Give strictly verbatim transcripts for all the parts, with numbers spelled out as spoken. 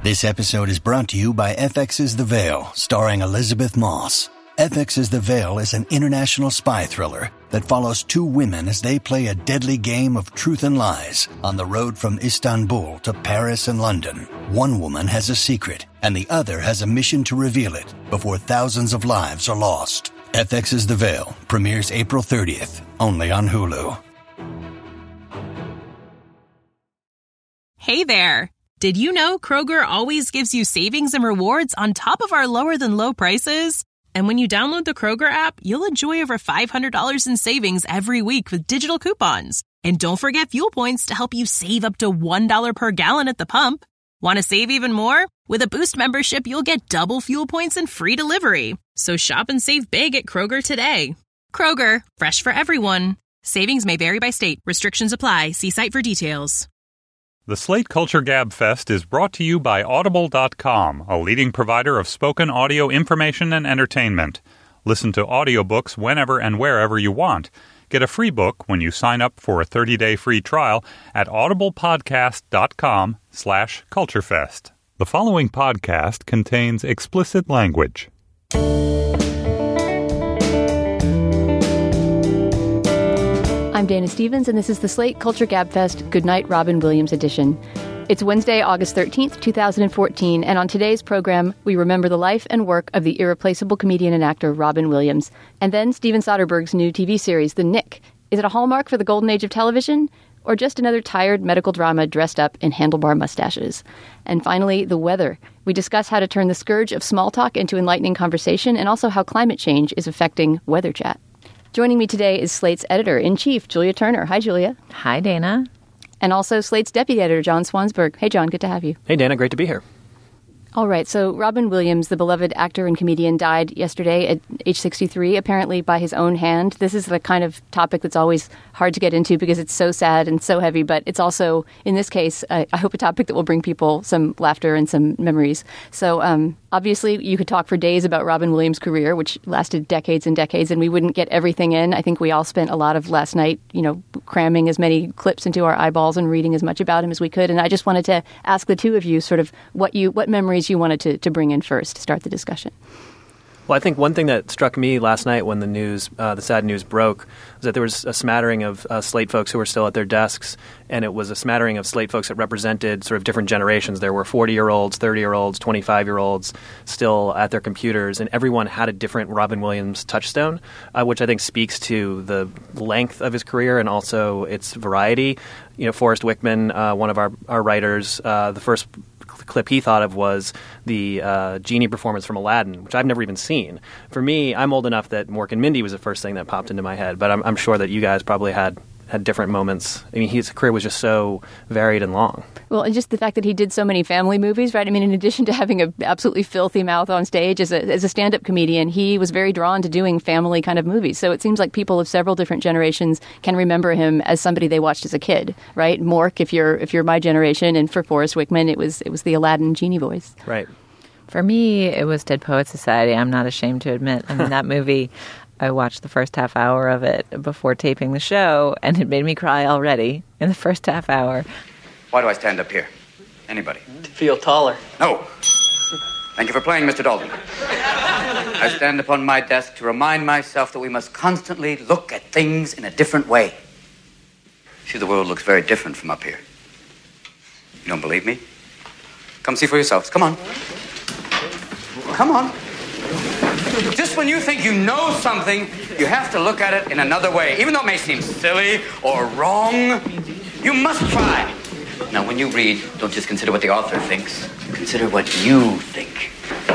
This episode is brought to you by F X's The Veil, starring Elizabeth Moss. F X's The Veil is an international spy thriller that follows two women as they play a deadly game of truth and lies on the road from Istanbul to Paris and London. One woman has a secret, and the other has a mission to reveal it before thousands of lives are lost. F X's The Veil premieres April thirtieth, only on Hulu. Hey there! Did you know Kroger always gives you savings and rewards on top of our lower-than-low prices? And when you download the Kroger app, you'll enjoy over five hundred dollars in savings every week with digital coupons. And don't forget fuel points to help you save up to one dollar per gallon at the pump. Want to save even more? With a Boost membership, you'll get double fuel points and free delivery. So shop and save big at Kroger today. Kroger, fresh for everyone. Savings may vary by state. Restrictions apply. See site for details. The Slate Culture Gab Fest is brought to you by Audible dot com, a leading provider of spoken audio information and entertainment. Listen to audiobooks whenever and wherever you want. Get a free book when you sign up for a thirty-day free trial at audiblepodcast.com slash culturefest. The following podcast contains explicit language. I'm Dana Stevens, and this is the Slate Culture Gabfest Goodnight Robin Williams edition. It's Wednesday, August thirteenth, twenty fourteen, and on today's program, we remember the life and work of the irreplaceable comedian and actor Robin Williams, and then Steven Soderbergh's new T V series, The Knick. Is it a hallmark for the golden age of television, or just another tired medical drama dressed up in handlebar mustaches? And finally, the weather. We discuss how to turn the scourge of small talk into enlightening conversation, and also how climate change is affecting weather chat. Joining me today is Slate's editor-in-chief, Julia Turner. Hi, Julia. Hi, Dana. And also Slate's deputy editor, John Swansburg. Hey, John, good to have you. Hey, Dana, great to be here. All right, so Robin Williams, the beloved actor and comedian, died yesterday at age sixty-three, apparently by his own hand. This is the kind of topic that's always hard to get into because it's so sad and so heavy, but it's also, in this case, I, I hope a topic that will bring people some laughter and some memories. So um, obviously, you could talk for days about Robin Williams' career, which lasted decades and decades, and we wouldn't get everything in. I think we all spent a lot of last night, you know, cramming as many clips into our eyeballs and reading as much about him as we could. And I just wanted to ask the two of you sort of what you what memories you wanted to, to bring in first to start the discussion. Well, I think one thing that struck me last night when the news, uh, the sad news broke, was that there was a smattering of uh, Slate folks who were still at their desks, and it was a smattering of Slate folks that represented sort of different generations. There were forty-year-olds, thirty-year-olds, twenty-five-year-olds still at their computers, and everyone had a different Robin Williams touchstone, uh, which I think speaks to the length of his career and also its variety. You know, Forrest Wickman, uh, one of our, our writers, uh, the first clip he thought of was the uh, genie performance from Aladdin, which I've never even seen. For me, I'm old enough that Mork and Mindy was the first thing that popped into my head, but I'm, I'm sure that you guys probably had had different moments. I mean, his career was just so varied and long. Well, and just the fact that he did so many family movies, right? I mean, in addition to having an absolutely filthy mouth on stage as a, as a stand-up comedian, he was very drawn to doing family kind of movies. So it seems like people of several different generations can remember him as somebody they watched as a kid, right? Mork, if you're if you're my generation, and for Forrest Wickman, it was it was the Aladdin genie voice. Right. For me, it was Dead Poets Society. I'm not ashamed to admit. I mean, that movie, I watched the first half hour of it before taping the show, and it made me cry already in the first half hour. Why do I stand up here? Anybody? To feel taller. No. Thank you for playing, Mister Dalton. I stand upon my desk to remind myself that we must constantly look at things in a different way. See, the world looks very different from up here. You don't believe me? Come see for yourselves. Come on. Come on. Just when you think you know something, you have to look at it in another way. Even though it may seem silly or wrong, you must try. Now, when you read, don't just consider what the author thinks. Consider what you think.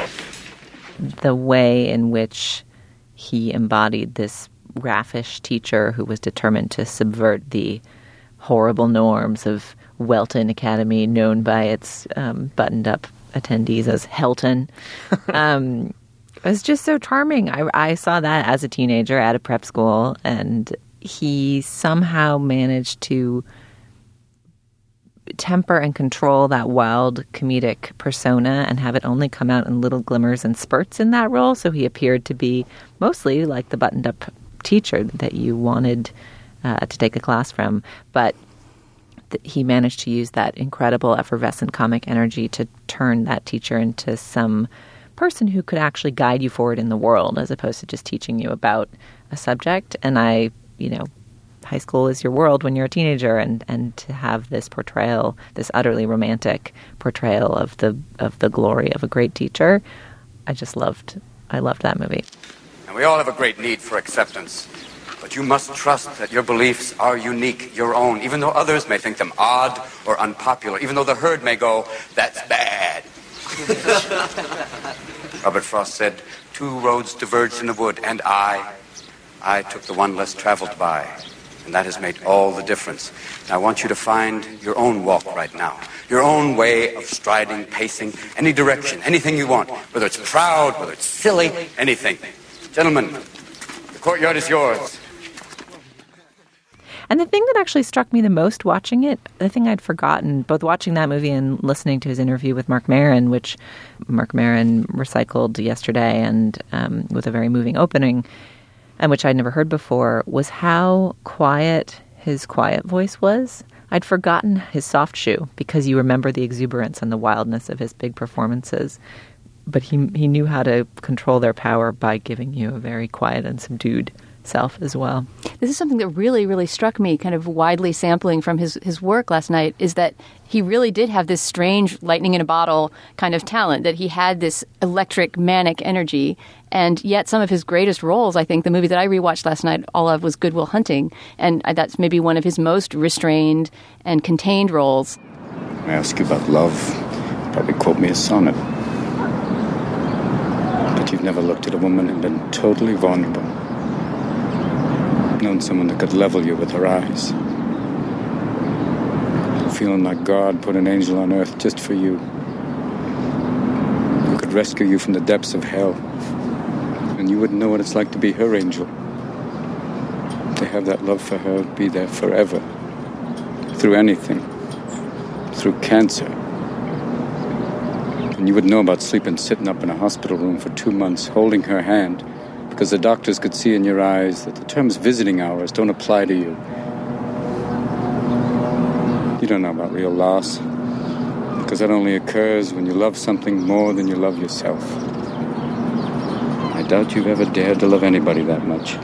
The way in which he embodied this raffish teacher who was determined to subvert the horrible norms of Welton Academy, known by its um, buttoned-up attendees as Helton. Um It was just so charming. I, I saw that as a teenager at a prep school, and he somehow managed to temper and control that wild comedic persona and have it only come out in little glimmers and spurts in that role. So he appeared to be mostly like the buttoned-up teacher that you wanted uh, to take a class from. But th- he managed to use that incredible effervescent comic energy to turn that teacher into some person who could actually guide you forward in the world as opposed to just teaching you about a subject. And I, you know, high school is your world when you're a teenager, and, and to have this portrayal, this utterly romantic portrayal of the of the glory of a great teacher, I just loved, I loved that movie. And we all have a great need for acceptance. But you must trust that your beliefs are unique, your own, even though others may think them odd or unpopular, even though the herd may go, that's bad. Robert Frost said, two roads diverged in the wood, and I, I took the one less traveled by. And that has made all the difference. And I want you to find your own walk right now, your own way of striding, pacing, any direction, anything you want, whether it's proud, whether it's silly, anything. Gentlemen, the courtyard is yours. And the thing that actually struck me the most watching it, the thing I'd forgotten, both watching that movie and listening to his interview with Marc Maron, which Marc Maron recycled yesterday and um, with a very moving opening, and which I'd never heard before, was how quiet his quiet voice was. I'd forgotten his soft shoe because you remember the exuberance and the wildness of his big performances. But he he knew how to control their power by giving you a very quiet and subdued self as well. This is something that really, really struck me, kind of widely sampling from his, his work last night, is that he really did have this strange lightning in a bottle kind of talent, that he had this electric, manic energy. And yet some of his greatest roles, I think, the movie that I rewatched last night, all of, was Good Will Hunting. And that's maybe one of his most restrained and contained roles. I ask you about love, probably quote me a sonnet. But you've never looked at a woman and been totally vulnerable. Known someone that could level you with her eyes. Feeling like God put an angel on earth just for you. Who could rescue you from the depths of hell. And you wouldn't know what it's like to be her angel. To have that love for her be there forever. Through anything. Through cancer. And you would know about sleeping sitting up in a hospital room for two months holding her hand, because the doctors could see in your eyes that the terms visiting hours don't apply to you. You don't know about real loss, because that only occurs when you love something more than you love yourself. I doubt you've ever dared to love anybody that much.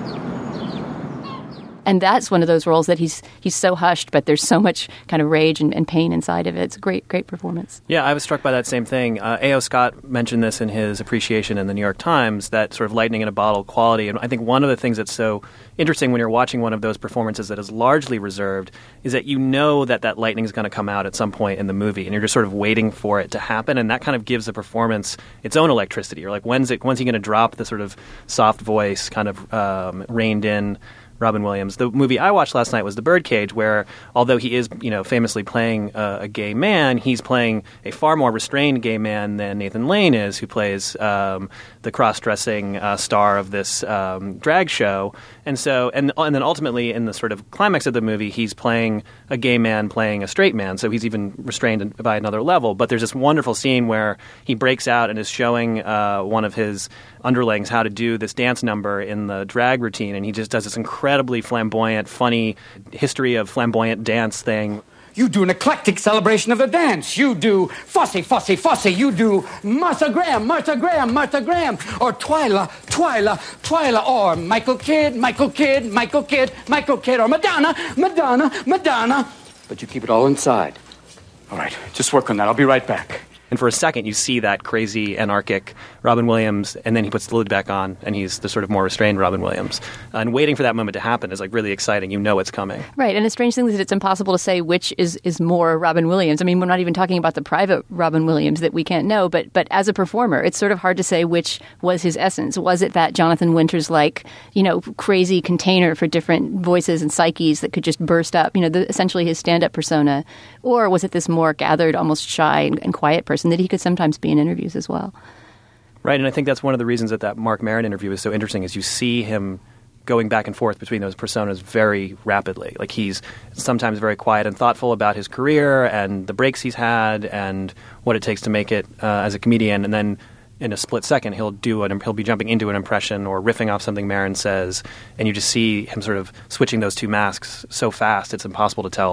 And that's one of those roles that he's he's so hushed, but there's so much kind of rage and, and pain inside of it. It's a great, great performance. Yeah, I was struck by that same thing. Uh, A O. Scott mentioned this in his appreciation in the New York Times, that sort of lightning in a bottle quality. And I think one of the things that's so interesting when you're watching one of those performances that is largely reserved is that you know that that lightning is going to come out at some point in the movie, and you're just sort of waiting for it to happen. And that kind of gives the performance its own electricity. You're like, when's it? When's he going to drop the sort of soft voice, kind of um, reined in Robin Williams? The movie I watched last night was The Birdcage, where although he is, you know, famously playing uh, a gay man, he's playing a far more restrained gay man than Nathan Lane is, who plays um, the cross-dressing uh, star of this um, drag show. And so, and and then ultimately in the sort of climax of the movie, he's playing a gay man playing a straight man, so he's even restrained by another level. But there's this wonderful scene where he breaks out and is showing uh, one of his underlings how to do this dance number in the drag routine, and he just does this incredibly flamboyant, funny history of flamboyant dance thing. You do an eclectic celebration of the dance. You do Fosse, Fosse, Fosse. You do Martha Graham, Martha Graham, Martha Graham. Or Twyla, Twyla, Twyla. Or Michael Kidd, Michael Kidd, Michael Kidd, Michael Kidd. Or Madonna, Madonna, Madonna. But you keep it all inside. All right, just work on that. I'll be right back. And for a second, you see that crazy, anarchic Robin Williams, and then he puts the lid back on, and he's the sort of more restrained Robin Williams. And waiting for that moment to happen is like really exciting. You know it's coming. Right, and the strange thing is that it's impossible to say which is, is more Robin Williams. I mean, we're not even talking about the private Robin Williams that we can't know, but but as a performer, it's sort of hard to say which was his essence. Was it that Jonathan Winters-like, you know, crazy container for different voices and psyches that could just burst up, you know, the, essentially his stand-up persona? Or was it this more gathered, almost shy and, and quiet person that he could sometimes be in interviews as well? Right, and I think that's one of the reasons that that Marc Maron interview is so interesting, is you see him going back and forth between those personas very rapidly. Like, he's sometimes very quiet and thoughtful about his career and the breaks he's had and what it takes to make it uh, as a comedian, and then in a split second he'll do an, he'll be jumping into an impression or riffing off something Maron says, and you just see him sort of switching those two masks so fast it's impossible to tell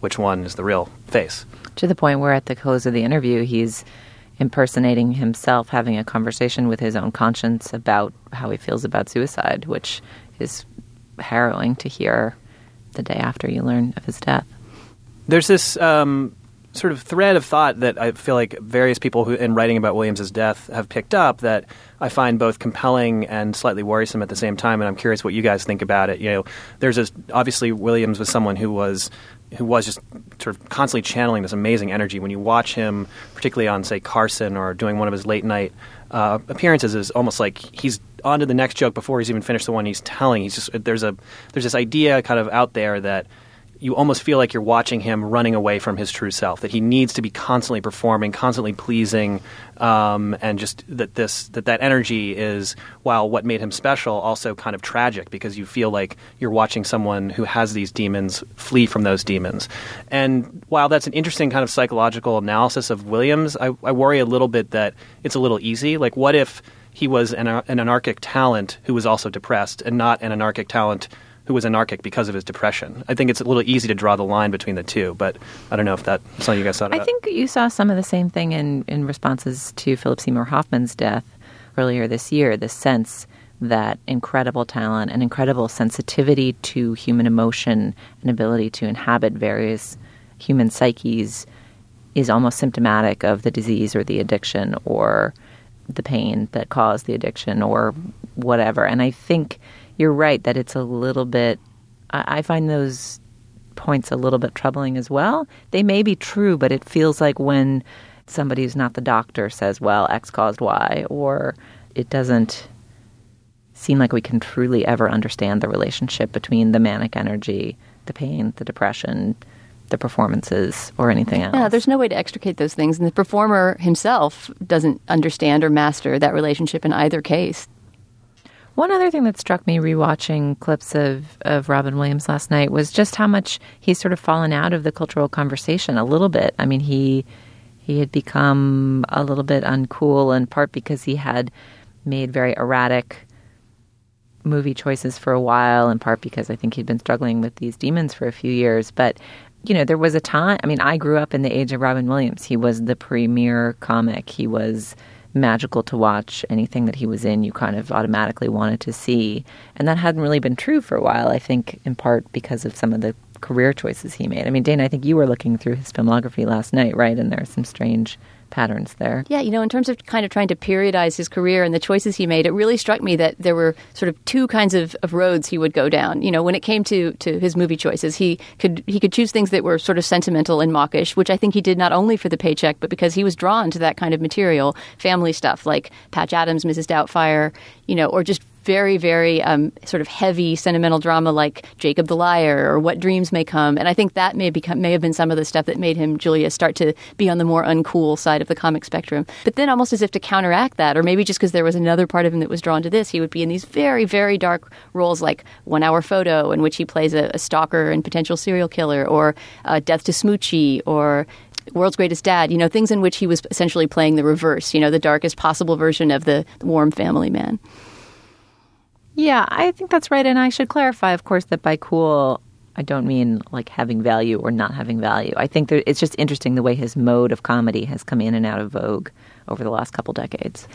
which one is the real face. To the point where at the close of the interview, he's impersonating himself, having a conversation with his own conscience about how he feels about suicide, which is harrowing to hear the day after you learn of his death. There's this um, sort of thread of thought that I feel like various people who, in writing about Williams's death, have picked up that I find both compelling and slightly worrisome at the same time. And I'm curious what you guys think about it. You know, there's this, obviously Williams was someone who was who was just sort of constantly channeling this amazing energy. When you watch him, particularly on, say, Carson or doing one of his late night uh, appearances, is almost like he's on to the next joke before he's even finished the one he's telling. He's just there's a there's this idea kind of out there that you almost feel like you're watching him running away from his true self, that he needs to be constantly performing, constantly pleasing, um, and just that this that that energy is, while what made him special, also kind of tragic, because you feel like you're watching someone who has these demons flee from those demons. And while that's an interesting kind of psychological analysis of Williams, I, I worry a little bit that it's a little easy. Like, what if he was an, an anarchic talent who was also depressed, and not an anarchic talent who was anarchic because of his depression? I think it's a little easy to draw the line between the two, but I don't know if that's something you guys thought about. I think you saw some of the same thing in, in responses to Philip Seymour Hoffman's death earlier this year, the sense that incredible talent and incredible sensitivity to human emotion and ability to inhabit various human psyches is almost symptomatic of the disease or the addiction or the pain that caused the addiction or whatever. And I think you're right that it's a little bit, I find those points a little bit troubling as well. They may be true, but it feels like when somebody who's not the doctor says, well, X caused Y, or it doesn't seem like we can truly ever understand the relationship between the manic energy, the pain, the depression, the performances, or anything else. Yeah, there's no way to extricate those things. And the performer himself doesn't understand or master that relationship in either case. One other thing that struck me rewatching clips of, of Robin Williams last night was just how much he's sort of fallen out of the cultural conversation a little bit. I mean, he he had become a little bit uncool, in part because he had made very erratic movie choices for a while, in part because I think he'd been struggling with these demons for a few years. But, you know, there was a time, I mean, I grew up in the age of Robin Williams. He was the premier comic. He was magical to watch. Anything that he was in, you kind of automatically wanted to see. And that hadn't really been true for a while, I think, in part because of some of the career choices he made. I mean, Dana, I think you were looking through his filmography last night, right? And there are some strange patterns there. Yeah, you know, in terms of kind of trying to periodize his career and the choices he made, it really struck me that there were sort of two kinds of, of roads he would go down. You know, when it came to, to his movie choices, he could he could choose things that were sort of sentimental and mawkish, which I think he did not only for the paycheck, but because he was drawn to that kind of material, family stuff like Patch Adams, Missus Doubtfire, you know, or just very, very um, sort of heavy sentimental drama like Jacob the Liar or What Dreams May Come. And I think that may become may have been some of the stuff that made him, Julius, start to be on the more uncool side of the comic spectrum. But then almost as if to counteract that, or maybe just because there was another part of him that was drawn to this, he would be in these very, very dark roles like One Hour Photo, in which he plays a, a stalker and potential serial killer, or uh, Death to Smoochie, or World's Greatest Dad, you know, things in which he was essentially playing the reverse, you know, the darkest possible version of the warm family man. Yeah, I think that's right. And I should clarify, of course, that by cool, I don't mean like having value or not having value. I think that it's just interesting the way his mode of comedy has come in and out of vogue over the last couple decades.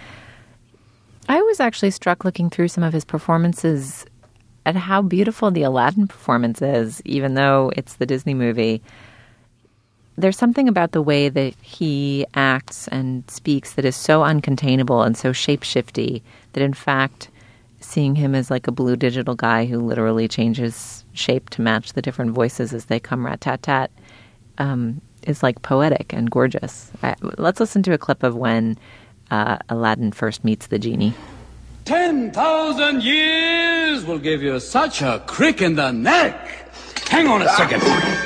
I was actually struck looking through some of his performances at how beautiful the Aladdin performance is, even though it's the Disney movie. There's something about the way that he acts and speaks that is so uncontainable and so shape-shifty that, in fact, seeing him as like a blue digital guy who literally changes shape to match the different voices as they come rat-tat-tat um, is like poetic and gorgeous. I, let's listen to a clip of when uh, Aladdin first meets the genie. Ten thousand years will give you such a crick in the neck. Hang on a second.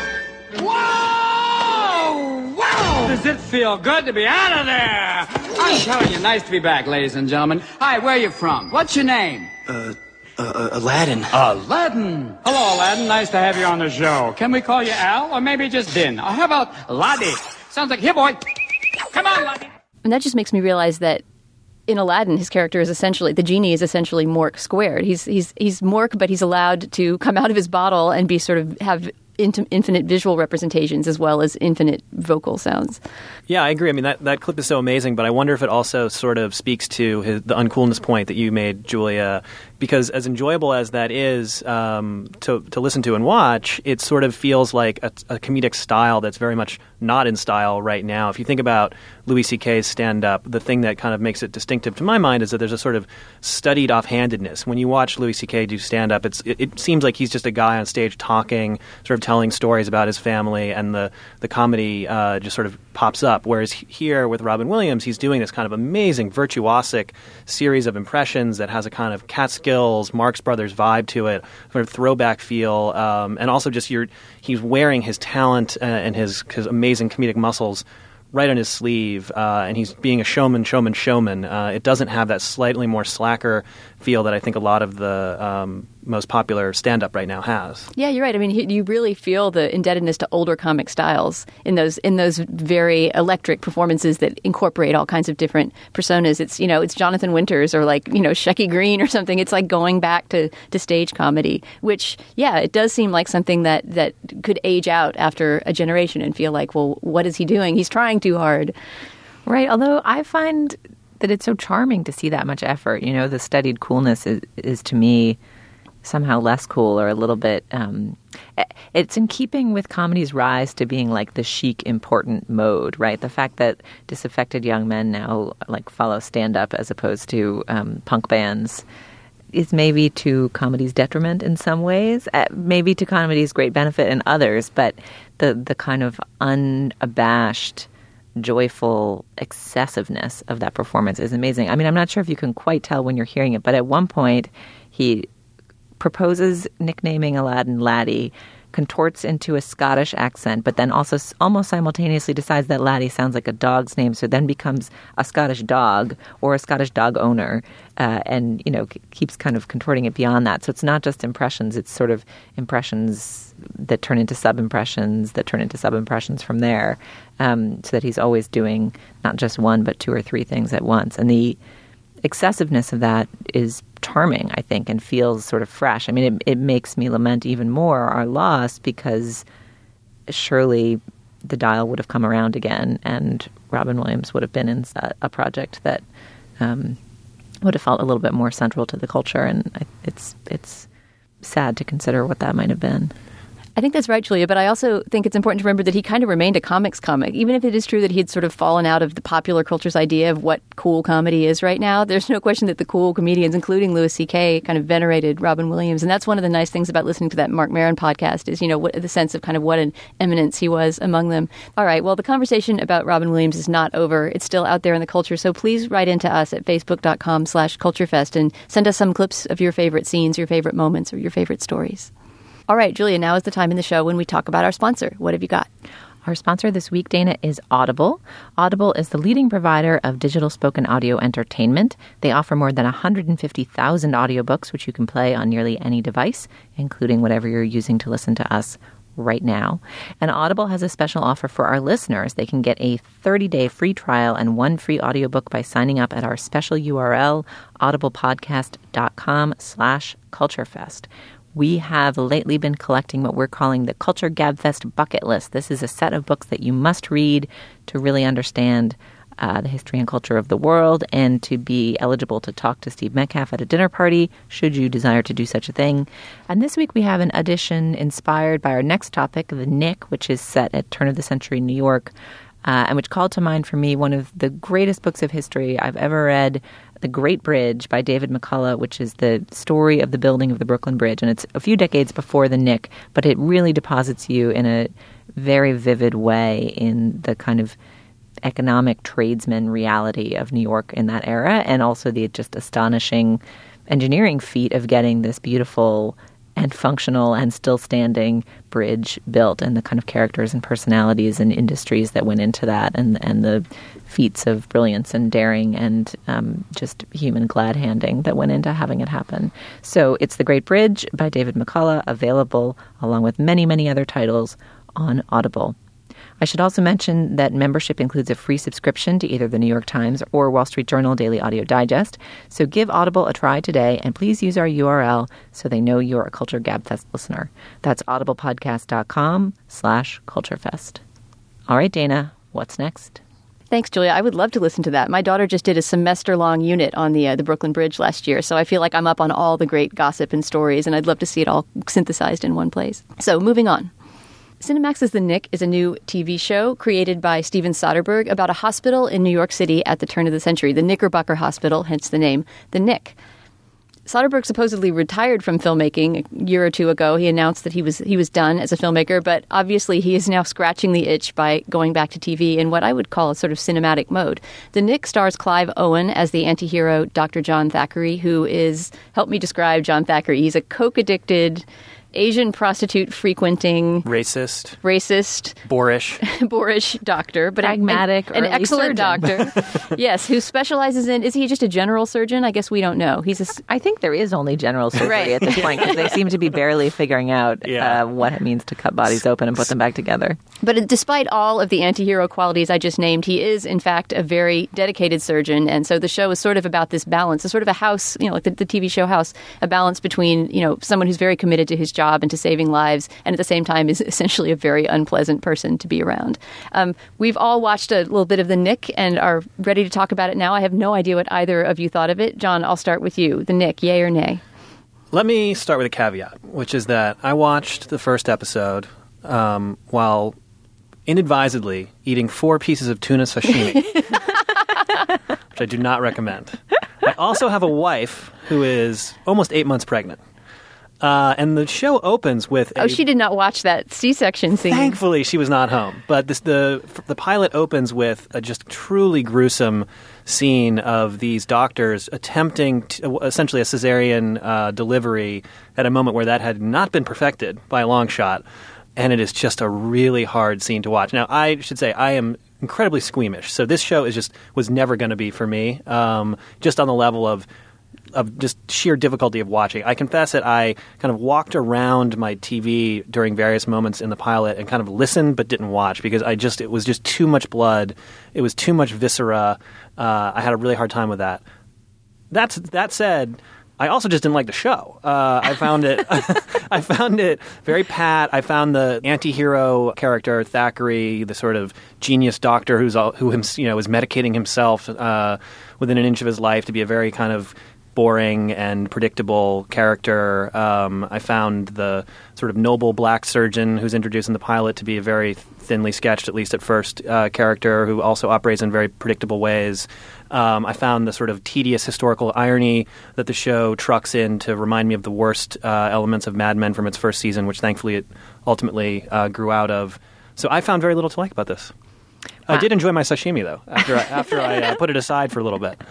Wow! Wow! Does it feel good to be out of there? I'm telling you, nice to be back, ladies and gentlemen. Hi, where are you from? What's your name? Uh, uh, uh Aladdin. Aladdin. Hello, Aladdin. Nice to have you on the show. Can we call you Al, or maybe just Din? Or how about Laddie? Sounds like, here, boy. Come on, Laddie. And that just makes me realize that in Aladdin, his character is essentially, the genie is essentially Mork squared. He's he's he's Mork, but he's allowed to come out of his bottle and be sort of have in- infinite visual representations as well as infinite vocal sounds. Yeah, I agree. I mean, that, that clip is so amazing, but I wonder if it also sort of speaks to his, the uncoolness point that you made, Julia, because as enjoyable as that is um, to, to listen to and watch, it sort of feels like a, a comedic style that's very much not in style right now. If you think about Louis C K's stand-up, the thing that kind of makes it distinctive to my mind is that there's a sort of studied offhandedness. When you watch Louis C K do stand-up, it's, it, it seems like he's just a guy on stage talking, sort of telling stories about his family, and the, the comedy uh, just sort of pops up. Whereas here with Robin Williams, he's doing this kind of amazing, virtuosic series of impressions that has a kind of Catskills, Marx Brothers vibe to it, sort of throwback feel, um, and also just you're, he's wearing his talent uh, and his, his amazing comedic muscles right on his sleeve, uh, and he's being a showman, showman, showman. Uh, it doesn't have that slightly more slacker feel that I think a lot of the um, most popular stand-up right now has. Yeah, you're right. I mean, you really feel the indebtedness to older comic styles in those in those very electric performances that incorporate all kinds of different personas. It's, you know, it's Jonathan Winters or like, you know, Shecky Green or something. It's like going back to, to stage comedy, which, yeah, it does seem like something that, that could age out after a generation and feel like, well, what is he doing? He's trying too hard. Right. Although I find that it's so charming to see that much effort. You know, the studied coolness is, is to me somehow less cool or a little bit um, it's in keeping with comedy's rise to being like the chic important mode, right? The fact that disaffected young men now like follow stand-up as opposed to um, punk bands is maybe to comedy's detriment in some ways, uh, maybe to comedy's great benefit in others, but the the kind of unabashed joyful excessiveness of that performance is amazing. I mean, I'm not sure if you can quite tell when you're hearing it, but at one point he proposes nicknaming Aladdin Laddie, contorts into a Scottish accent, but then also almost simultaneously decides that Laddie sounds like a dog's name, so then becomes a Scottish dog or a Scottish dog owner, uh, and, you know, keeps kind of contorting it beyond that. So it's not just impressions, it's sort of impressions that turn into sub-impressions, that turn into sub-impressions from there, um, so that he's always doing not just one, but two or three things at once. And the excessiveness of that is charming, I think, and feels sort of fresh. I mean, it, it makes me lament even more our loss, because surely the dial would have come around again and Robin Williams would have been in a, a project that um, would have felt a little bit more central to the culture. And I, it's it's sad to consider what that might have been. I think that's right, Julia, but I also think it's important to remember that he kind of remained a comics comic. Even if it is true that he had sort of fallen out of the popular culture's idea of what cool comedy is right now, there's no question that the cool comedians, including Louis C K, kind of venerated Robin Williams. And that's one of the nice things about listening to that Marc Maron podcast is, you know, what, the sense of kind of what an eminence he was among them. All right, well, the conversation about Robin Williams is not over. It's still out there in the culture. So please write into us at facebook.com slash culturefest and send us some clips of your favorite scenes, your favorite moments, or your favorite stories. All right, Julia, now is the time in the show when we talk about our sponsor. What have you got? Our sponsor this week, Dana, is Audible. Audible is the leading provider of digital spoken audio entertainment. They offer more than one hundred fifty thousand audiobooks, which you can play on nearly any device, including whatever you're using to listen to us right now. And Audible has a special offer for our listeners. They can get a thirty-day free trial and one free audiobook by signing up at our special U R L, audiblepodcast.com slash culturefest. We have lately been collecting what we're calling the Culture Gabfest bucket list. This is a set of books that you must read to really understand uh, the history and culture of the world and to be eligible to talk to Steve Metcalf at a dinner party, should you desire to do such a thing. And this week we have an edition inspired by our next topic, The Knick, which is set at turn-of-the-century New York, uh, and which called to mind for me one of the greatest books of history I've ever read, The Great Bridge by David McCullough, which is the story of the building of the Brooklyn Bridge. And it's a few decades before The Knick, but it really deposits you in a very vivid way in the kind of economic tradesman reality of New York in that era, and also the just astonishing engineering feat of getting this beautiful and functional and still standing bridge built, and the kind of characters and personalities and industries that went into that, and and the feats of brilliance and daring and um, just human glad-handing that went into having it happen. So it's The Great Bridge by David McCullough, available along with many, many other titles on Audible. I should also mention that membership includes a free subscription to either the New York Times or Wall Street Journal Daily Audio Digest. So give Audible a try today, and please use our U R L so they know you're a Culture Gabfest listener. That's audiblepodcast.com slash culturefest. All right, Dana, what's next? Thanks, Julia. I would love to listen to that. My daughter just did a semester-long unit on the uh, the Brooklyn Bridge last year, so I feel like I'm up on all the great gossip and stories, and I'd love to see it all synthesized in one place. So, moving on. Cinemax's The Knick is a new T V show created by Steven Soderbergh about a hospital in New York City at the turn of the century, the Knickerbocker Hospital, hence the name, The Knick. Soderbergh supposedly retired from filmmaking a year or two ago. He announced that he was he was done as a filmmaker, but obviously he is now scratching the itch by going back to T V in what I would call a sort of cinematic mode. The Knick stars Clive Owen as the anti-hero Doctor John Thackeray, who is, help me describe John Thackeray, he's a coke-addicted Asian prostitute-frequenting... Racist. Racist. Boorish. Boorish doctor. But Pragmatic an, an, an excellent surgeon. doctor. Yes, who specializes in... Is he just a general surgeon? I guess we don't know. He's a... I think there is only general surgery Right. at this point, because they seem to be barely figuring out Yeah. uh, what it means to cut bodies open and put them back together. But despite all of the anti-hero qualities I just named, he is, in fact, a very dedicated surgeon. And so the show is sort of about this balance, a sort of a house, you know, like the, the T V show House, a balance between, you know, someone who's very committed to his job and to saving lives, and at the same time is essentially a very unpleasant person to be around. Um, we've all watched a little bit of The Knick and are ready to talk about it now. I have no idea what either of you thought of it. John, I'll start with you. The Knick, yay or nay? Let me start with a caveat, which is that I watched the first episode um, while inadvisedly eating four pieces of tuna sashimi, which I do not recommend. I also have a wife who is almost eight months pregnant. Uh, and the show opens with a... Oh, she did not watch that C-section scene. Thankfully, she was not home. But this, the the pilot opens with a just truly gruesome scene of these doctors attempting to, essentially a cesarean uh, delivery at a moment where that had not been perfected by a long shot. And it is just a really hard scene to watch. Now, I should say I am incredibly squeamish. So this show is just was never going to be for me, um, just on the level of... of just sheer difficulty of watching. I confess that I kind of walked around my T V during various moments in the pilot and kind of listened but didn't watch because I just it was just too much blood. It was too much viscera. Uh, I had a really hard time with that. That's that said, I also just didn't like the show. Uh, I found it I found it very pat. I found the anti-hero character Thackeray, the sort of genius doctor who's all, who him, you know is medicating himself uh, within an inch of his life to be a very kind of boring and predictable character. Um, I found the sort of noble black surgeon who's introduced in the pilot to be a very thinly sketched, at least at first, uh, character who also operates in very predictable ways. Um, I found the sort of tedious historical irony that the show trucks in to remind me of the worst uh, elements of Mad Men from its first season, which thankfully it ultimately uh, grew out of. So I found very little to like about this. Wow. I did enjoy my sashimi, though, after I, after I uh, put it aside for a little bit.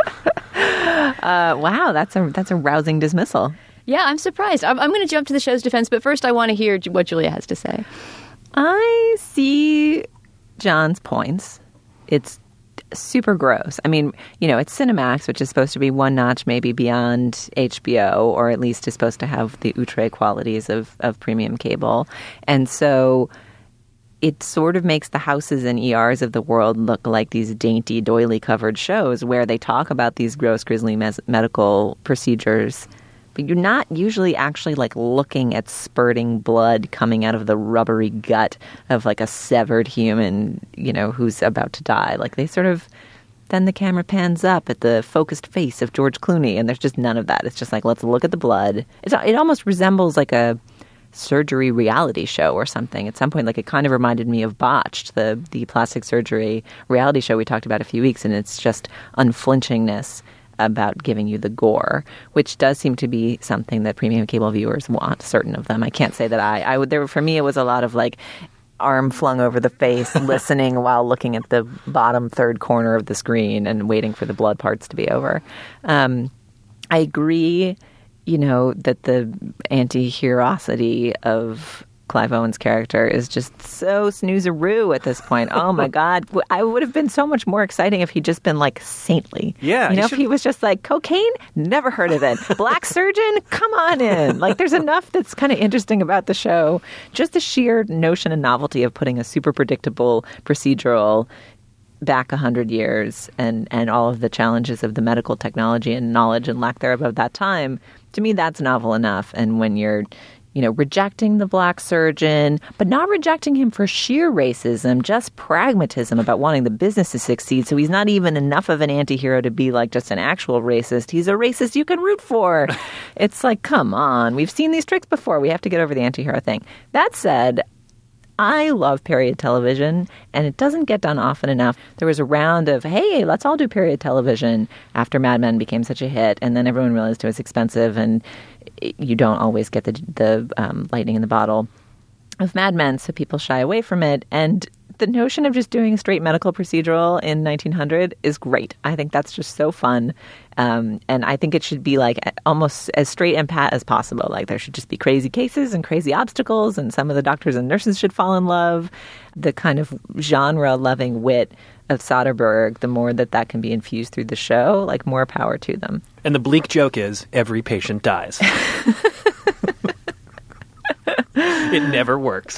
Uh, wow, that's a that's a rousing dismissal. Yeah, I'm surprised. I'm, I'm going to jump to the show's defense, but first I want to hear what Julia has to say. I see John's points. It's super gross. I mean, you know, it's Cinemax, which is supposed to be one notch maybe beyond H B O, or at least is supposed to have the outre qualities of, of premium cable. And so it sort of makes the houses and E Rs of the world look like these dainty, doily-covered shows where they talk about these gross, grisly mes- medical procedures. But you're not usually actually, like, looking at spurting blood coming out of the rubbery gut of, like, a severed human, you know, who's about to die. Like, they sort of... Then the camera pans up at the focused face of George Clooney, and there's just none of that. It's just like, let's look at the blood. It's, it almost resembles, like, a surgery reality show or something. At some point, like, it kind of reminded me of Botched, the the plastic surgery reality show we talked about a few weeks, and it's just unflinchingness about giving you the gore, which does seem to be something that premium cable viewers want, certain of them. I can't say that I, I would, there, for me, it was a lot of, like, arm flung over the face, listening while looking at the bottom third corner of the screen and waiting for the blood parts to be over. Um, I agree, you know, that the anti-herosity of Clive Owen's character is just so snoozeroo at this point. Oh my God. I would have been so much more exciting if he'd just been like saintly. Yeah. You know, he if should... he was just like, cocaine? Never heard of it. Black surgeon? Come on in. Like, there's enough that's kind of interesting about the show. Just the sheer notion and novelty of putting a super predictable procedural back a hundred years and, and all of the challenges of the medical technology and knowledge and lack thereof of that time. To me, that's novel enough. And when you're, you know, rejecting the black surgeon, but not rejecting him for sheer racism, just pragmatism about wanting the business to succeed. So he's not even enough of an anti-hero to be like just an actual racist. He's a racist you can root for. It's like, come on, we've seen these tricks before. We have to get over the anti-hero thing. That said, I love period television, and it doesn't get done often enough. There was a round of, hey, let's all do period television after Mad Men became such a hit, and then everyone realized it was expensive, and you don't always get the, the um, lightning in the bottle of Mad Men, so people shy away from it. And the notion of just doing a straight medical procedural in nineteen hundred is great. I think that's just so fun. Um, and I think it should be like almost as straight and pat as possible. Like there should just be crazy cases and crazy obstacles, and some of the doctors and nurses should fall in love. The kind of genre-loving wit of Soderbergh, the more that that can be infused through the show, like more power to them. And the bleak joke is every patient dies. It never works.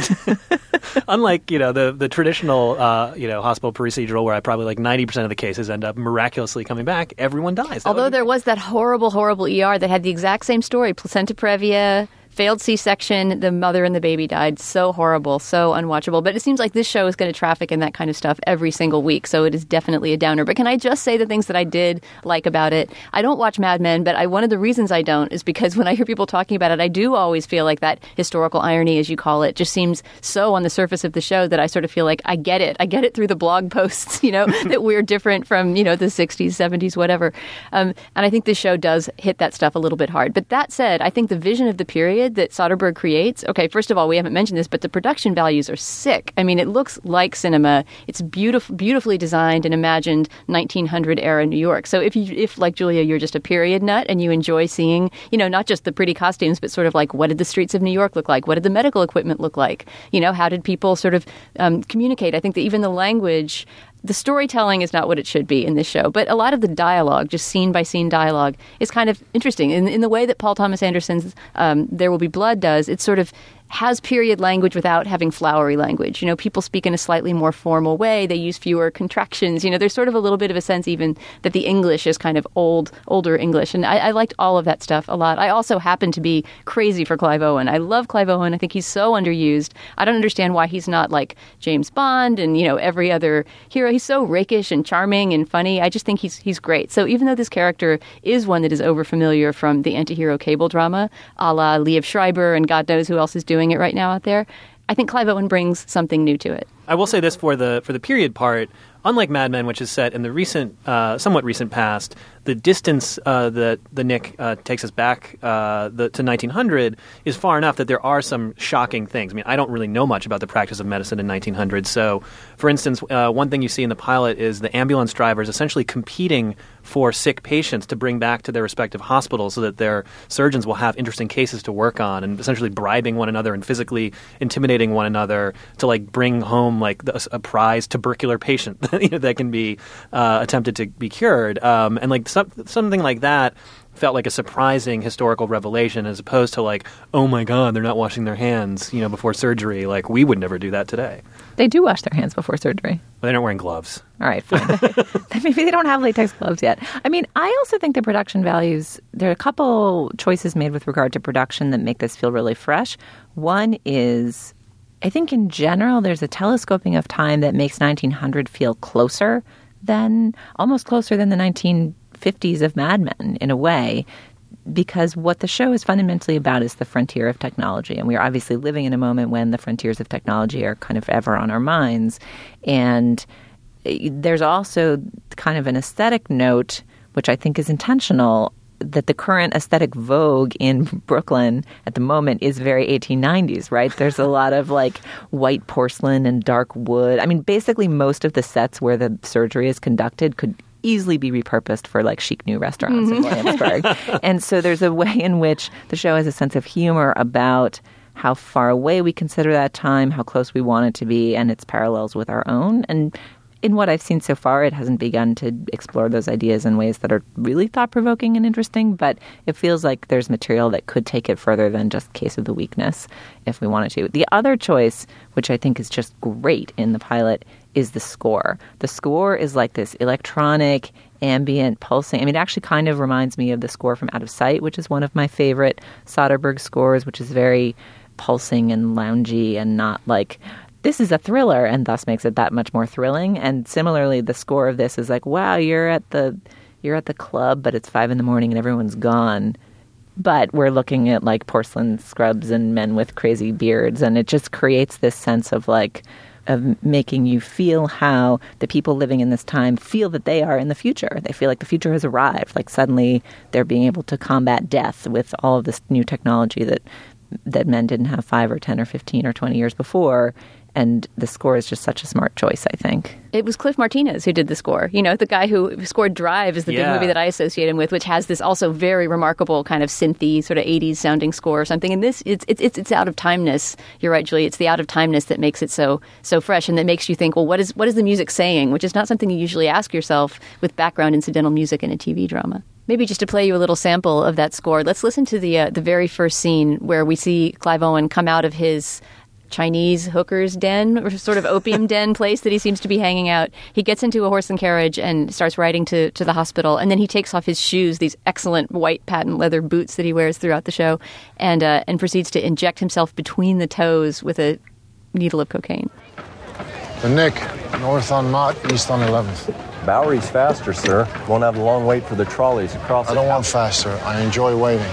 Unlike, you know, the, the traditional, uh, you know, hospital procedural where I probably like ninety percent of the cases end up miraculously coming back, everyone dies. That Although be- there was that horrible, horrible E R that had the exact same story, placenta previa, failed C-section, the mother and the baby died. So horrible, so unwatchable. But it seems like this show is going to traffic in that kind of stuff every single week, so it is definitely a downer. But can I just say the things that I did like about it? I don't watch Mad Men, but I, one of the reasons I don't is because when I hear people talking about it, I do always feel like that historical irony, as you call it, just seems so on the surface of the show that I sort of feel like I get it. I get it through the blog posts, you know, that we're different from, you know, the sixties, seventies, whatever. Um, and I think this show does hit that stuff a little bit hard. But that said, I think the vision of the period that Soderbergh creates, okay, first of all, we haven't mentioned this, but the production values are sick. I mean, it looks like cinema. It's beautiful, beautifully designed and imagined nineteen hundred era New York. So if you, if like Julia, you're just a period nut and you enjoy seeing, you know, not just the pretty costumes, but sort of like, what did the streets of New York look like? What did the medical equipment look like? You know, how did people sort of um, communicate? I think that even the language, the storytelling is not what it should be in this show, but a lot of the dialogue, just scene by scene dialogue, is kind of interesting. In, in the way that Paul Thomas Anderson's um, There Will Be Blood does, it sort of has period language without having flowery language. You know, people speak in a slightly more formal way. They use fewer contractions. You know, there's sort of a little bit of a sense even that the English is kind of old, older English. And I, I liked all of that stuff a lot. I also happen to be crazy for Clive Owen. I love Clive Owen. I think he's so underused. I don't understand why he's not like James Bond and, you know, every other hero. He's so rakish and charming and funny. I just think he's he's great. So even though this character is one that is overfamiliar from the anti-hero cable drama, a la Liev Schreiber and God knows who else is doing it right now out there, I think Clive Owen brings something new to it. I will say this for the for the period part. Unlike Mad Men, which is set in the recent, uh, somewhat recent past, the distance uh, that the Nick uh, takes us back uh, the, to nineteen hundred is far enough that there are some shocking things. I mean, I don't really know much about the practice of medicine in nineteen hundred. So, for instance, uh, one thing you see in the pilot is the ambulance drivers essentially competing for sick patients to bring back to their respective hospitals so that their surgeons will have interesting cases to work on, and essentially bribing one another and physically intimidating one another to like bring home like a, a prize tubercular patient you know, that can be uh, attempted to be cured. Um, and like some, something like that felt like a surprising historical revelation as opposed to like, oh my God, they're not washing their hands, you know, before surgery. Like we would never do that today. They do wash their hands before surgery. But they're not wearing gloves. All right, fine. Maybe they don't have latex gloves yet. I mean, I also think the production values, there are a couple choices made with regard to production that make this feel really fresh. One is, I think in general, there's a telescoping of time that makes nineteen hundred feel closer than, almost closer than the nineteen fifties of Mad Men in a way, because what the show is fundamentally about is the frontier of technology. And we are obviously living in a moment when the frontiers of technology are kind of ever on our minds. And there's also kind of an aesthetic note, which I think is intentional, that the current aesthetic vogue in Brooklyn at the moment is very eighteen nineties, right? There's a lot of like white porcelain and dark wood. I mean, basically most of the sets where the surgery is conducted could easily be repurposed for like chic new restaurants mm-hmm. in Williamsburg. And so there's a way in which the show has a sense of humor about how far away we consider that time, how close we want it to be, and its parallels with our own. And in what I've seen so far, it hasn't begun to explore those ideas in ways that are really thought-provoking and interesting, but it feels like there's material that could take it further than just Case of the Weakness if we wanted to. The other choice, which I think is just great in the pilot, is the score. The score is like this electronic, ambient, pulsing. I mean, it actually kind of reminds me of the score from Out of Sight, which is one of my favorite Soderbergh scores, which is very pulsing and loungy and not like, this is a thriller, and thus makes it that much more thrilling. And similarly, the score of this is like, wow, you're at the you're at the club, but it's five in the morning and everyone's gone. But we're looking at like porcelain scrubs and men with crazy beards, and it just creates this sense of like of making you feel how the people living in this time feel that they are in the future. They feel like the future has arrived. Like suddenly they're being able to combat death with all of this new technology that that men didn't have five or ten or fifteen or twenty years before. And the score is just such a smart choice, I think. It was Cliff Martinez who did the score. You know, the guy who scored Drive is the yeah. big movie that I associate him with, which has this also very remarkable kind of synthy, sort of eighties sounding score or something. And this, it's it's it's, it's out of timeness. You're right, Julie. It's the out of timeness that makes it so so fresh, and that makes you think, well, what is what is the music saying? Which is not something you usually ask yourself with background incidental music in a T V drama. Maybe just to play you a little sample of that score, let's listen to the uh, the very first scene where we see Clive Owen come out of his Chinese hooker's den, or sort of opium den place that he seems to be hanging out. He gets into a horse and carriage and starts riding to, to the hospital, and then he takes off his shoes, these excellent white patent leather boots that he wears throughout the show, and uh, and proceeds to inject himself between the toes with a needle of cocaine. The Nick, north on Mott, east on eleventh. Bowery's faster, sir. Won't have a long wait for the trolleys across. I don't want faster. I enjoy waiting.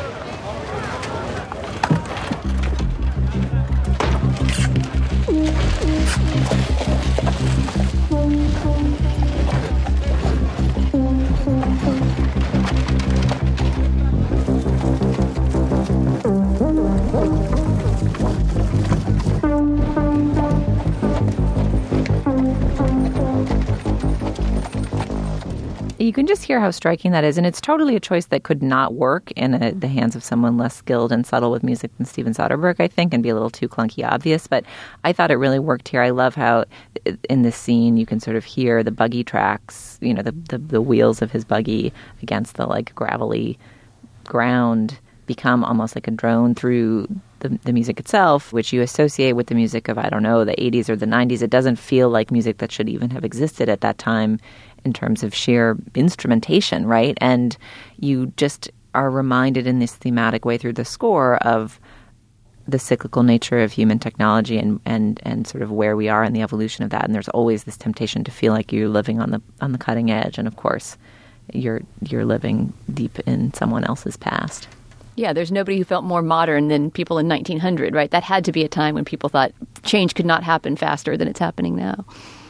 You can just hear how striking that is, and it's totally a choice that could not work in a, the hands of someone less skilled and subtle with music than Steven Soderbergh, I think, and be a little too clunky obvious, but I thought it really worked here. I love how in this scene you can sort of hear the buggy tracks, you know, the, the, the wheels of his buggy against the, like, gravelly ground become almost like a drone through the, the music itself, which you associate with the music of, I don't know, the eighties or the nineties. It doesn't feel like music that should even have existed at that time in terms of sheer instrumentation, right? And you just are reminded in this thematic way through the score of the cyclical nature of human technology and, and, and sort of where we are in the evolution of that. And there's always this temptation to feel like you're living on the on the cutting edge. And of course, you're you're living deep in someone else's past. Yeah, there's nobody who felt more modern than people in nineteen hundred, right? That had to be a time when people thought change could not happen faster than it's happening now.